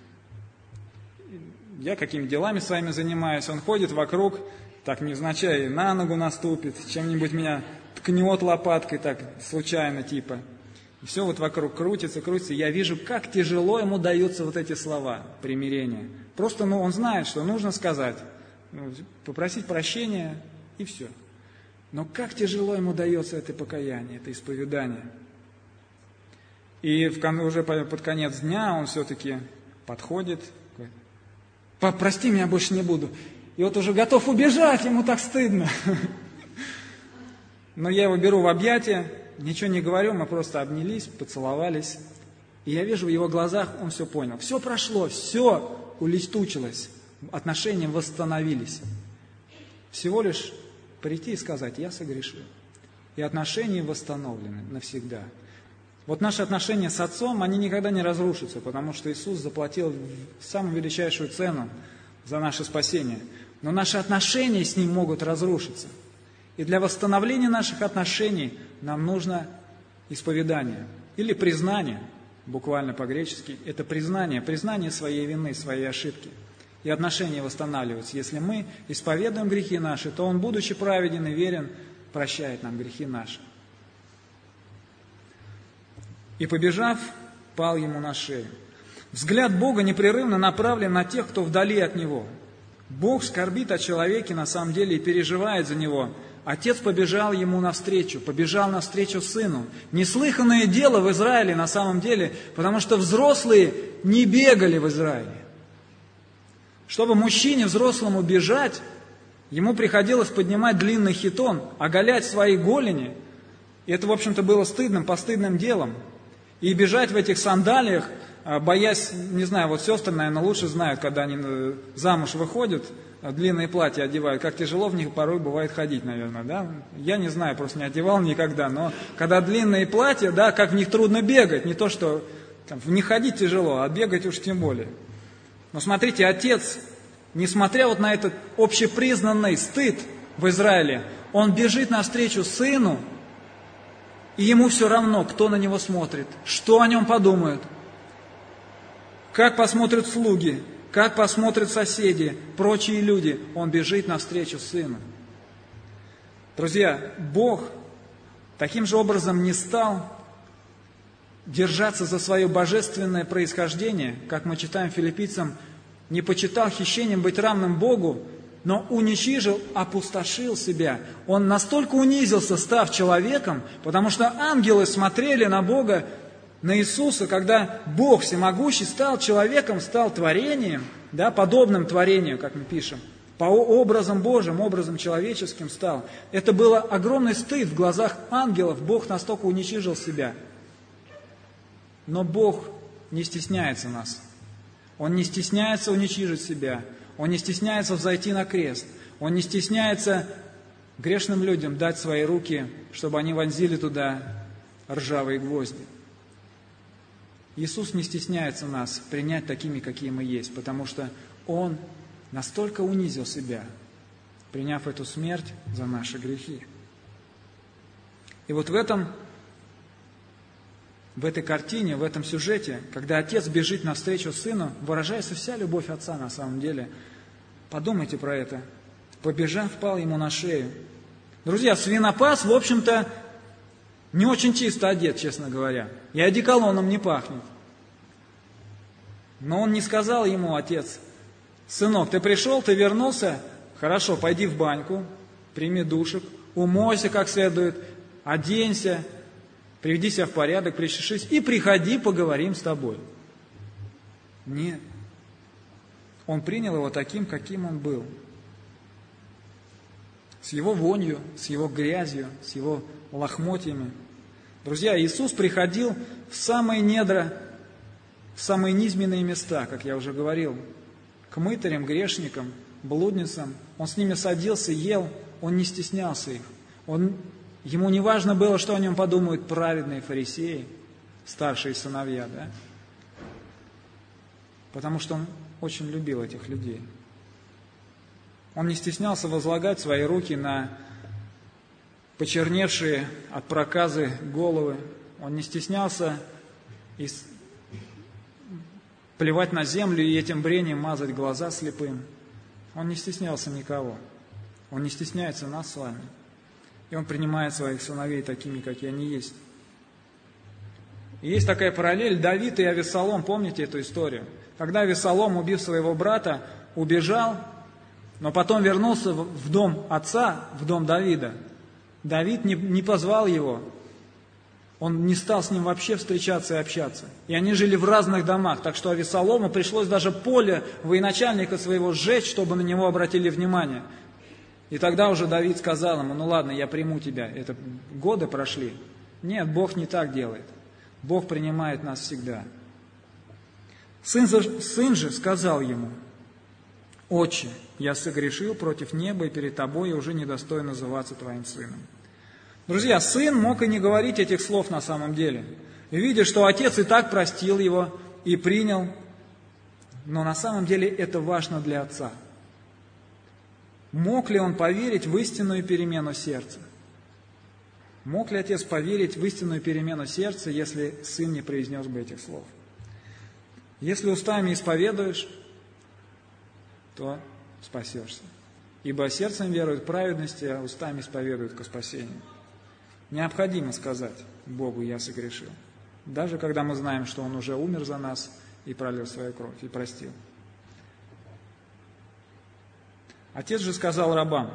Я какими-то делами своими занимаюсь, он ходит вокруг, так невзначай на ногу наступит, чем-нибудь меня ткнет лопаткой, так случайно типа. И все вот вокруг крутится. Я вижу, как тяжело ему даются вот эти слова примирения. Просто он знает, что нужно сказать, попросить прощения и все. Но как тяжело ему дается это покаяние, это исповедание. И уже под конец дня он все-таки подходит, говорит: пап, прости, меня больше не буду. И вот уже готов убежать, ему так стыдно. Но я его беру в объятия, ничего не говорю, мы просто обнялись, поцеловались. И я вижу в его глазах, он все понял. Все прошло, все улетучилось, отношения восстановились. Всего лишь прийти и сказать: я согрешил. И отношения восстановлены навсегда. Вот наши отношения с Отцом, они никогда не разрушатся, потому что Иисус заплатил самую величайшую цену за наше спасение. Но наши отношения с Ним могут разрушиться. И для восстановления наших отношений нам нужно исповедание или признание, буквально по-гречески. Это признание своей вины, своей ошибки. И отношения восстанавливаются. Если мы исповедуем грехи наши, то Он, будучи праведен и верен, прощает нам грехи наши. И, побежав, пал ему на шею. Взгляд Бога непрерывно направлен на тех, кто вдали от Него. Бог скорбит о человеке на самом деле и переживает за него. Отец побежал ему навстречу сыну. Неслыханное дело в Израиле на самом деле, потому что взрослые не бегали в Израиле. Чтобы мужчине взрослому бежать, ему приходилось поднимать длинный хитон, оголять свои голени. И это, в общем-то, было постыдным делом. И бежать в этих сандалиях, боясь, не знаю, вот сестры, наверное, лучше знают, когда они замуж выходят, длинные платья одевают, как тяжело в них порой бывает ходить, наверное, да? Я не знаю, просто не одевал никогда, но когда длинные платья, да, как в них трудно бегать, не то, что там, в них ходить тяжело, а бегать уж тем более. Но смотрите, отец, несмотря вот на этот общепризнанный стыд в Израиле, он бежит навстречу сыну, и ему все равно, кто на него смотрит, что о нем подумают, как посмотрят слуги, как посмотрят соседи, прочие люди. Он бежит навстречу сыну. Друзья, Бог таким же образом не стал держаться за свое божественное происхождение, как мы читаем филиппийцам, не почитал хищением быть равным Богу, но уничижил, опустошил себя. Он настолько унизился, став человеком, потому что ангелы смотрели на Бога, на Иисуса, когда Бог всемогущий стал человеком, стал творением, да, подобным творению, как мы пишем, по образам Божьим, образом человеческим стал. Это было огромный стыд в глазах ангелов, Бог настолько уничижил себя. Но Бог не стесняется нас. Он не стесняется уничижить себя. Он не стесняется взойти на крест. Он не стесняется грешным людям дать свои руки, чтобы они вонзили туда ржавые гвозди. Иисус не стесняется нас принять такими, какие мы есть, потому что Он настолько унизил себя, приняв эту смерть за наши грехи. И вот в этой картине, в этом сюжете, когда отец бежит навстречу сыну, выражается вся любовь отца на самом деле. Подумайте про это. Побежав, пал ему на шею. Друзья, свинопас, в общем-то, не очень чисто одет, честно говоря. И одеколоном не пахнет. Но он не сказал ему, отец: сынок, ты пришел, ты вернулся, хорошо, пойди в баньку, прими душик, умойся как следует, оденься, приведи себя в порядок, причешись и приходи, поговорим с тобой. Нет. Он принял его таким, каким он был. С его вонью, с его грязью, с его лохмотьями. Друзья, Иисус приходил в самые недра, в самые низменные места, как я уже говорил, к мытарям, грешникам, блудницам. Он с ними садился, ел, он не стеснялся их. Ему не важно было, что о нем подумают праведные фарисеи, старшие сыновья, да? Потому что он очень любил этих людей. Он не стеснялся возлагать свои руки на почерневшие от проказы головы. Он не стеснялся плевать на землю и этим брением мазать глаза слепым. Он не стеснялся никого. Он не стесняется нас с вами. И он принимает своих сыновей такими, какие они есть. И есть такая параллель Давид и Авессалом. Помните эту историю? Когда Авессалом, убив своего брата, убежал, но потом вернулся в дом отца, в дом Давида, Давид не позвал его. Он не стал с ним вообще встречаться и общаться. И они жили в разных домах, так что Авессалому пришлось даже поле военачальника своего сжечь, чтобы на него обратили внимание. И тогда уже Давид сказал ему: ну ладно, я приму тебя. Это годы прошли. Нет, Бог не так делает. Бог принимает нас всегда. Сын же сказал ему: «Отче, я согрешил против неба и перед тобой, и уже недостоин называться твоим сыном». Друзья, сын мог и не говорить этих слов на самом деле. И видя, что отец и так простил его и принял, но на самом деле это важно для отца. Мог ли он поверить в истинную перемену сердца? Мог ли отец поверить в истинную перемену сердца, если сын не произнес бы этих слов? Если устами исповедуешь, то спасешься. Ибо сердцем веруют к праведности, а устами исповедуют ко спасению. Необходимо сказать Богу: я согрешил. Даже когда мы знаем, что Он уже умер за нас и пролил свою кровь, и простил. Отец же сказал рабам: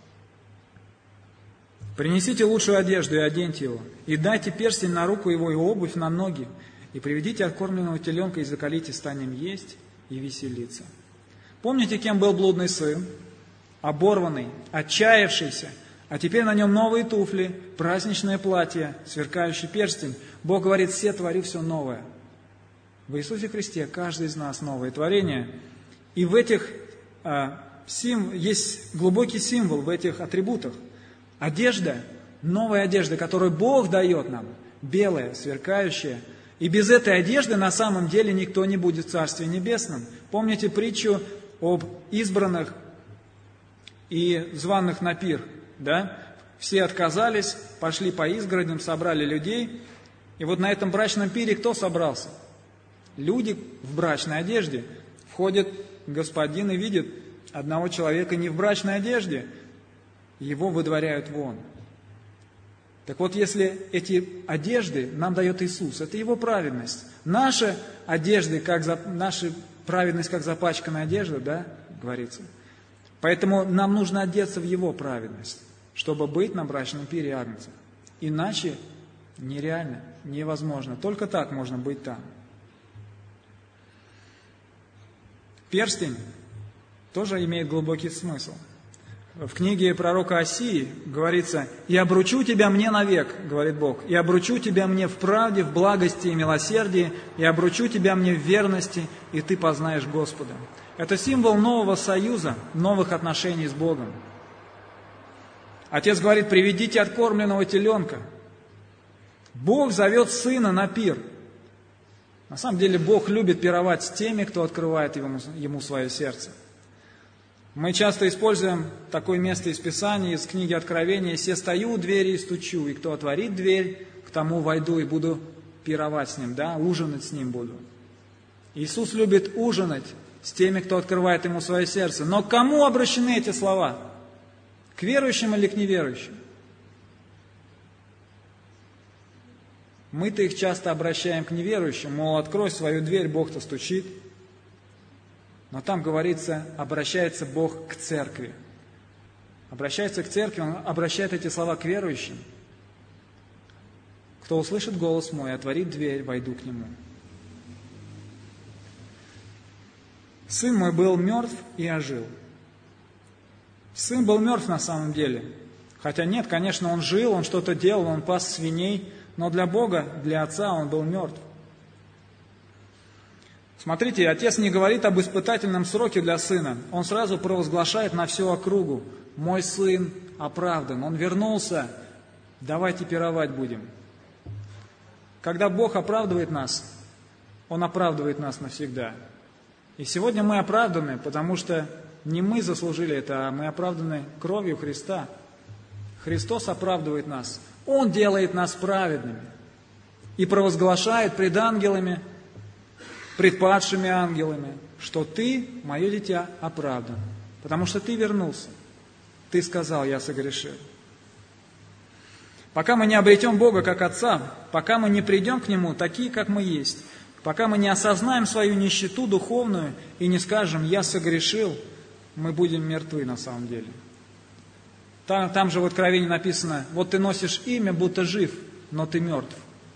принесите лучшую одежду и оденьте его, и дайте перстень на руку его и обувь на ноги, и приведите откормленного теленка и заколите, станем есть и веселиться. Помните, кем был блудный сын? Оборванный, отчаявшийся, а теперь на нем новые туфли, праздничное платье, сверкающий перстень. Бог говорит: все творю все новое. В Иисусе Христе каждый из нас новое творение. И в этих есть глубокий символ в этих атрибутах. Одежда, новая одежда, которую Бог дает нам, белая, сверкающая. И без этой одежды на самом деле никто не будет в Царстве Небесном. Помните притчу об избранных и званых на пир? Да? Все отказались, пошли по изгородям, собрали людей. И вот на этом брачном пире кто собрался? Люди в брачной одежде. Входит господин и видит одного человека не в брачной одежде, его выдворяют вон. Так вот, если эти одежды нам дает Иисус, это Его праведность. Наша одежда, наша праведность, как запачканная одежда, да, говорится. Поэтому нам нужно одеться в Его праведность, чтобы быть на брачном пире Агнца. Иначе нереально, невозможно. Только так можно быть там. Перстень тоже имеет глубокий смысл. В книге пророка Осии говорится: «И обручу тебя мне навек, говорит Бог, и обручу тебя мне в правде, в благости и милосердии, и обручу тебя мне в верности, и ты познаешь Господа». Это символ нового союза, новых отношений с Богом. Отец говорит: «Приведите откормленного теленка». Бог зовет сына на пир. На самом деле Бог любит пировать с теми, кто открывает ему свое сердце. Мы часто используем такое место из Писания, из книги Откровения: «Се стою у двери и стучу, и кто отворит дверь, к тому войду и буду пировать с ним», да, ужинать с ним буду. Иисус любит ужинать с теми, кто открывает ему свое сердце. Но к кому обращены эти слова? К верующим или к неверующим? Мы-то их часто обращаем к неверующим, мол, открой свою дверь, Бог-то стучит. Но там говорится, обращается Бог к церкви. Обращается к церкви, Он обращает эти слова к верующим. «Кто услышит голос мой, отворит дверь, войду к нему». Сын мой был мертв и ожил. Сын был мертв на самом деле. Хотя нет, конечно, он жил, он что-то делал, он пас свиней, но для Бога, для Отца он был мертв. Смотрите, Отец не говорит об испытательном сроке для Сына. Он сразу провозглашает на всю округу: «Мой Сын оправдан, Он вернулся, давайте пировать будем». Когда Бог оправдывает нас, Он оправдывает нас навсегда. И сегодня мы оправданы, потому что не мы заслужили это, а мы оправданы кровью Христа. Христос оправдывает нас. Он делает нас праведными и провозглашает пред ангелами, пред падшими ангелами, что ты, мое дитя, оправдан, потому что ты вернулся. Ты сказал: я согрешил. Пока мы не обретем Бога как Отца, пока мы не придем к Нему такие, как мы есть, пока мы не осознаем свою нищету духовную и не скажем: я согрешил, мы будем мертвы на самом деле. Там же в Откровении написано: вот ты носишь имя, будто жив, но ты мертв.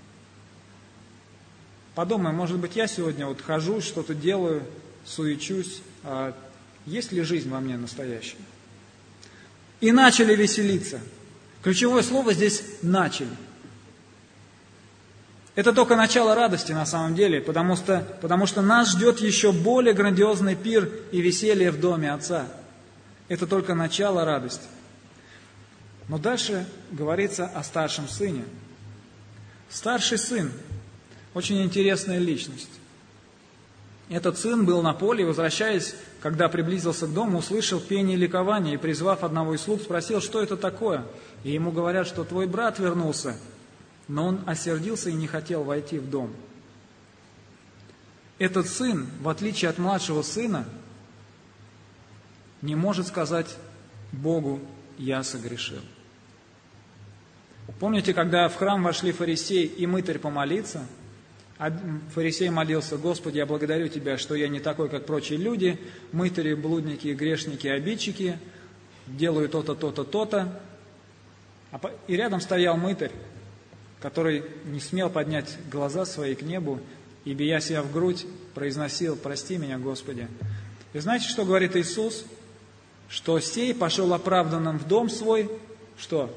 Подумай, может быть, я сегодня вот хожу, что-то делаю, суечусь, а есть ли жизнь во мне настоящая? И начали веселиться. Ключевое слово здесь «начали». Это только начало радости на самом деле, потому что нас ждет еще более грандиозный пир и веселье в доме Отца. Это только начало радости. Но дальше говорится о старшем сыне. Старший сын – очень интересная личность. Этот сын был на поле, и, возвращаясь, когда приблизился к дому, услышал пение ликования и, призвав одного из слуг, спросил: что это такое? И ему говорят, что твой брат вернулся. Но он осердился и не хотел войти в дом. Этот сын, в отличие от младшего сына, не может сказать Богу: я согрешил. Помните, когда в храм вошли фарисей и мытарь помолиться, фарисей молился: Господи, я благодарю Тебя, что я не такой, как прочие люди, мытари, блудники, грешники, обидчики, делаю то-то, то-то, то-то. И рядом стоял мытарь, который не смел поднять глаза свои к небу и, бия себя в грудь, произносил: прости меня, Господи. И знаете, что говорит Иисус? Что сей пошел оправданным в дом свой, что?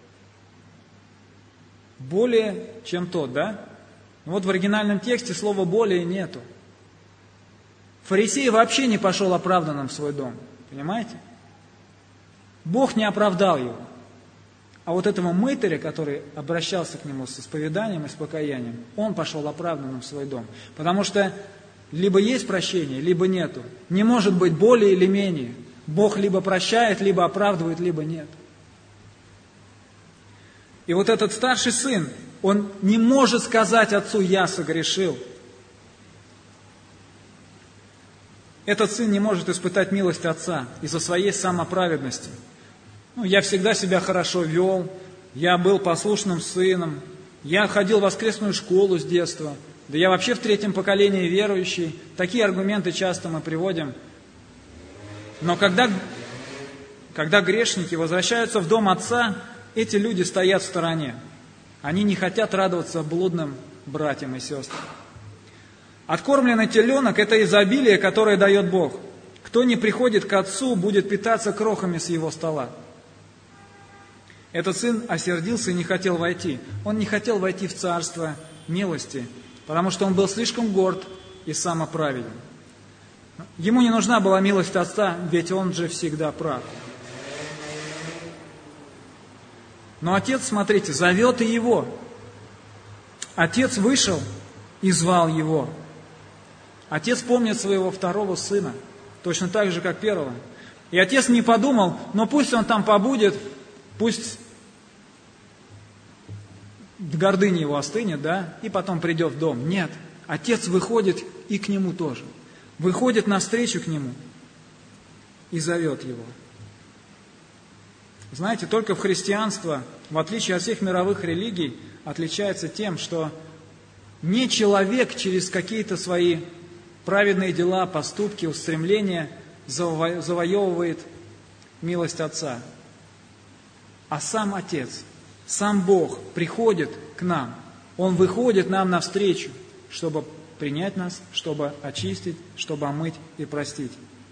Более, чем тот, да? Вот в оригинальном тексте слова «более» нету. Фарисей вообще не пошел оправданным в свой дом. Понимаете? Бог не оправдал его. А вот этого мытаря, который обращался к нему с исповеданием и с покаянием, он пошел оправданным в свой дом. Потому что либо есть прощение, либо нету. Не может быть более или менее. Бог либо прощает, либо оправдывает, либо нет. И вот этот старший сын, он не может сказать отцу: «Я согрешил». Этот сын не может испытать милость отца из-за своей самоправедности. Я всегда себя хорошо вел, я был послушным сыном, я ходил в воскресную школу с детства, да я вообще в 3-м поколении верующий. Такие аргументы часто мы приводим. Но когда грешники возвращаются в дом отца, эти люди стоят в стороне. Они не хотят радоваться блудным братьям и сестрам. Откормленный теленок – это изобилие, которое дает Бог. Кто не приходит к отцу, будет питаться крохами с его стола. Этот сын осердился и не хотел войти. Он не хотел войти в царство милости, потому что он был слишком горд и самоправеден. Ему не нужна была милость отца, ведь он же всегда прав. Но отец, смотрите, зовет и его. Отец вышел и звал его. Отец помнит своего второго сына, точно так же, как первого. И отец не подумал: но пусть он там побудет, пусть гордыня его остынет, да, и потом придет в дом. Нет, отец выходит и к нему тоже. Выходит навстречу к нему и зовет его. Знаете, только в христианство, в отличие от всех мировых религий, отличается тем, что не человек через какие-то свои праведные дела, поступки, устремления завоевывает милость Отца, а сам Отец, сам Бог приходит к нам. Он выходит нам навстречу, чтобы принять нас, чтобы очистить, чтобы омыть и простить.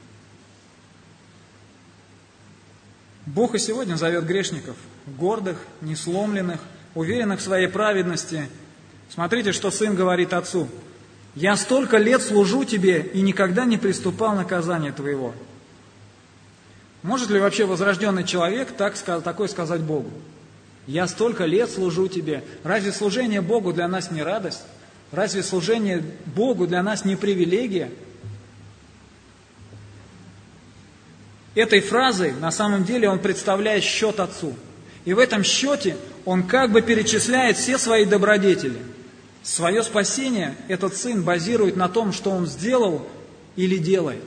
Бог и сегодня зовет грешников, гордых, несломленных, уверенных в своей праведности. Смотрите, что сын говорит отцу: «Я столько лет служу тебе и никогда не приступал наказания твоего». Может ли вообще возрожденный человек такое сказать Богу? «Я столько лет служу тебе». Разве служение Богу для нас не радость? Разве служение Богу для нас не привилегия? Этой фразой на самом деле он представляет счет отцу. И в этом счете он как бы перечисляет все свои добродетели. Свое спасение этот сын базирует на том, что он сделал или делает.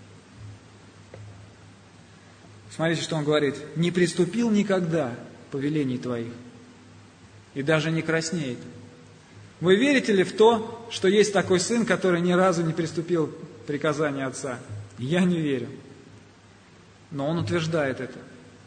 Смотрите, что он говорит: «Не приступил никогда повелений твоих, и даже не краснеет». Вы верите ли в то, что есть такой сын, который ни разу не приступил приказания отца? Я не верю. Но он утверждает это.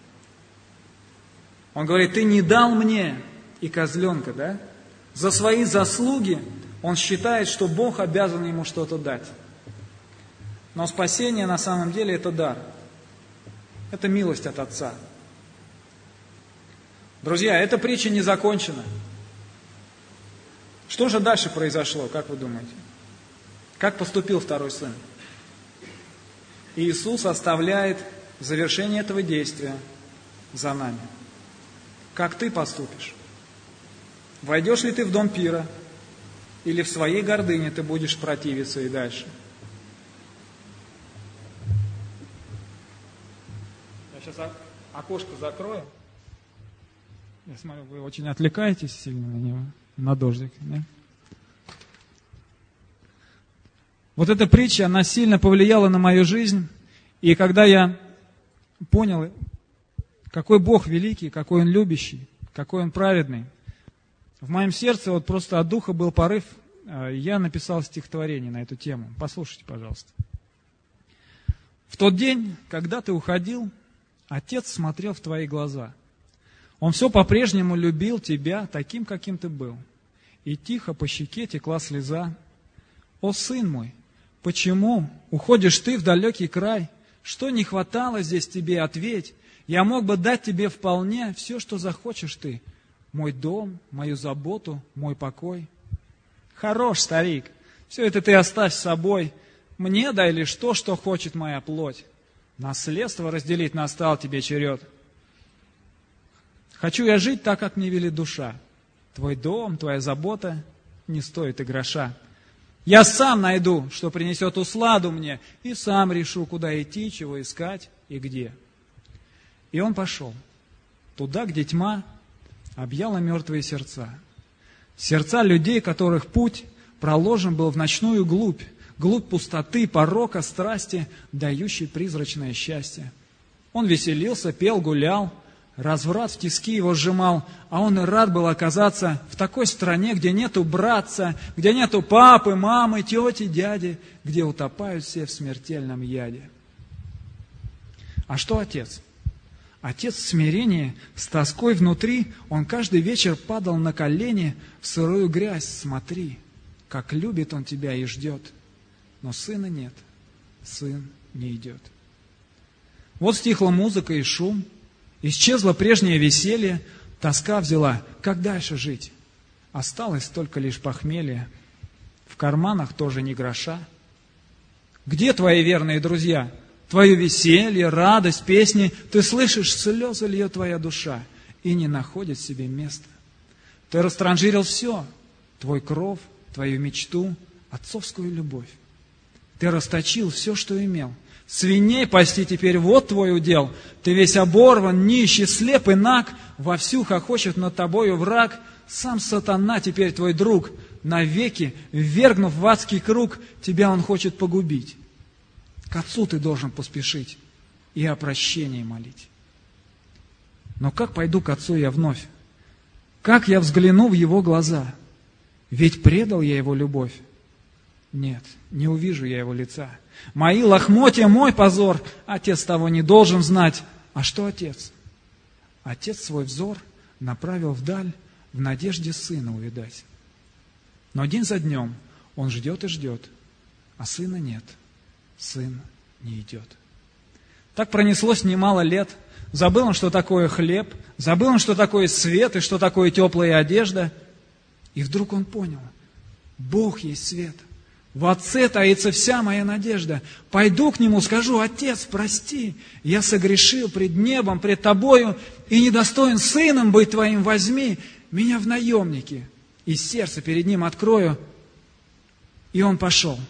Он говорит: «Ты не дал мне и козленка», да? За свои заслуги он считает, что Бог обязан ему что-то дать. Но спасение на самом деле это дар. Это милость от Отца. Друзья, эта притча не закончена. Что же дальше произошло, как вы думаете? Как поступил второй сын? Иисус оставляет завершение этого действия за нами. Как ты поступишь? Войдешь ли ты в дом пира, или в своей гордыне ты будешь противиться и дальше? Я сейчас окошко закрою. Я смотрю, вы очень отвлекаетесь сильно на него, на дождик. Да? Вот эта притча, она сильно повлияла на мою жизнь. И когда я понял, какой Бог великий, какой Он любящий, какой Он праведный, в моем сердце вот просто от духа был порыв, я написал стихотворение на эту тему. Послушайте, пожалуйста. В тот день, когда ты уходил, Отец смотрел в твои глаза. Он все по-прежнему любил тебя таким, каким ты был. И тихо по щеке текла слеза. О, сын мой, почему уходишь ты в далекий край? Что не хватало здесь тебе, ответь. Я мог бы дать тебе вполне все, что захочешь ты. Мой дом, мою заботу, мой покой. Хорош, старик, все это ты оставь с собой. Мне дай лишь то, что хочет моя плоть. Наследство разделить настал тебе черед. Хочу я жить так, как мне велит душа. Твой дом, твоя забота не стоит и гроша. Я сам найду, что принесет усладу мне, и сам решу, куда идти, чего искать и где. И он пошел туда, где тьма объяла мертвые сердца. Сердца людей, которых путь проложен был в ночную глубь пустоты, порока, страсти, дающей призрачное счастье. Он веселился, пел, гулял, разврат в тиски его сжимал, а он и рад был оказаться в такой стране, где нету братца, где нету папы, мамы, тети, дяди, где утопают все в смертельном яде. А что отец? Отец в смирении, с тоской внутри, он каждый вечер падал на колени, в сырую грязь смотри, как любит он тебя и ждет. Но сына нет, сын не идет. Вот стихла музыка и шум, исчезло прежнее веселье, тоска взяла, как дальше жить? Осталось только лишь похмелье, в карманах тоже ни гроша. Где твои верные друзья? Твое веселье, радость, песни, ты слышишь, слезы льет твоя душа и не находит себе места. Ты растранжирил все, твой кров, твою мечту, отцовскую любовь. Ты расточил все, что имел. Свиней пасти теперь вот твой удел. Ты весь оборван, нищий, слеп и наг, вовсю хохочет над тобою враг. Сам сатана теперь твой друг. Навеки, ввергнув в адский круг, тебя он хочет погубить. К отцу ты должен поспешить и о прощении молить. Но как пойду к отцу я вновь? Как я взгляну в его глаза? Ведь предал я его любовь. Нет, не увижу я его лица. Мои лохмотья, мой позор, отец того не должен знать. А что отец? Отец свой взор направил вдаль, в надежде сына увидать. Но день за днем он ждет и ждет, а сына нет. Сын не идет. Так пронеслось немало лет. Забыл он, что такое хлеб, забыл он, что такое свет и что такое теплая одежда. И вдруг он понял, Бог есть свет. В Отце таится вся моя надежда. Пойду к Нему, скажу: Отец, прости, я согрешил пред небом, пред Тобою, и недостоин сыном быть Твоим, возьми меня в наемники, и сердце перед Ним открою. И он пошел.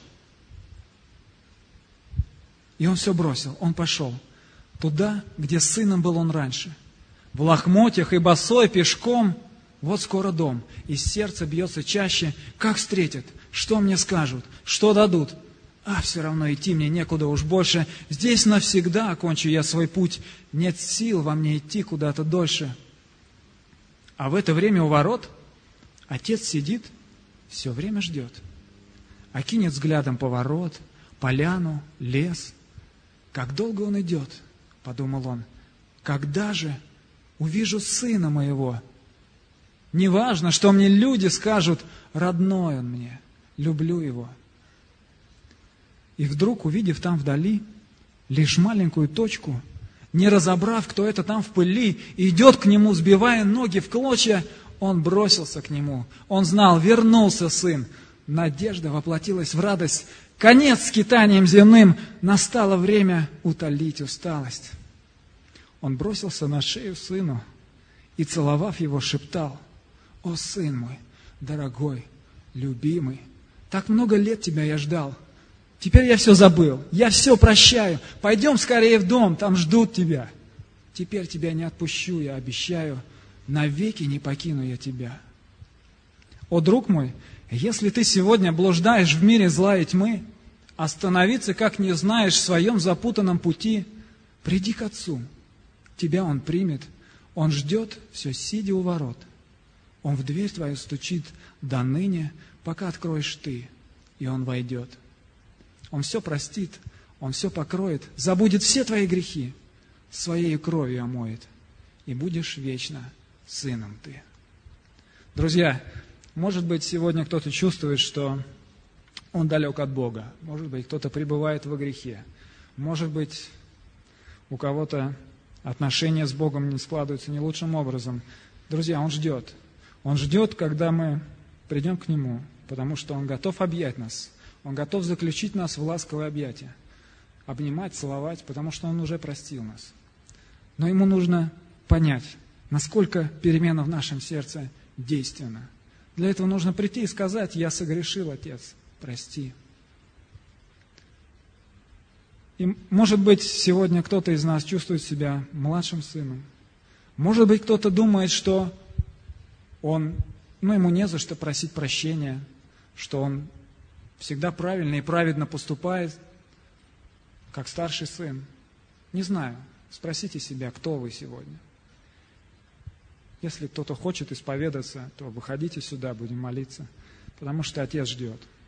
И он все бросил, он пошел туда, где с сыном был он раньше. В лохмотьях и босой, пешком. Вот скоро дом, и сердце бьется чаще. Как встретят? Что мне скажут? Что дадут? А все равно идти мне некуда уж больше. Здесь навсегда окончу я свой путь. Нет сил во мне идти куда-то дольше. А в это время у ворот отец сидит, все время ждет. Окинет взглядом поворот, поляну, лес. Как долго он идет, подумал он. Когда же увижу сына моего? Неважно, что мне люди скажут, родной он мне, люблю его. И вдруг, увидев там вдали лишь маленькую точку, не разобрав, кто это там в пыли, идет к нему, сбивая ноги в клочья, он бросился к нему. Он знал, вернулся сын. Надежда воплотилась в радость. Конец скитаниям земным, настало время утолить усталость. Он бросился на шею сыну и, целовав его, шептал: «О, сын мой, дорогой, любимый, так много лет тебя я ждал. Теперь я все забыл, я все прощаю. Пойдем скорее в дом, там ждут тебя. Теперь тебя не отпущу, я обещаю, навеки не покину я тебя. О, друг мой, если ты сегодня блуждаешь в мире зла и тьмы, остановиться, как не знаешь, в своем запутанном пути, приди к Отцу. Тебя Он примет, Он ждет, все сидя у ворот. Он в дверь твою стучит до ныне, пока откроешь ты, и Он войдет. Он все простит, Он все покроет, забудет все твои грехи, своей кровью омоет, и будешь вечно сыном ты». Друзья, может быть, сегодня кто-то чувствует, что он далек от Бога. Может быть, кто-то пребывает во грехе. Может быть, у кого-то отношения с Богом не складываются не лучшим образом. Друзья, Он ждет. Он ждет, когда мы придем к Нему, потому что Он готов объять нас. Он готов заключить нас в ласковое объятие. обнимать, целовать, потому что Он уже простил нас. Но ему нужно понять, насколько перемена в нашем сердце действенна. Для этого нужно прийти и сказать: «Я согрешил, Отец, прости». И, может быть, сегодня кто-то из нас чувствует себя младшим сыном. Может быть, кто-то думает, что ему не за что просить прощения, что он всегда правильно и праведно поступает, как старший сын. Не знаю. Спросите себя, кто вы сегодня. Если кто-то хочет исповедаться, то выходите сюда, будем молиться, потому что Отец ждет.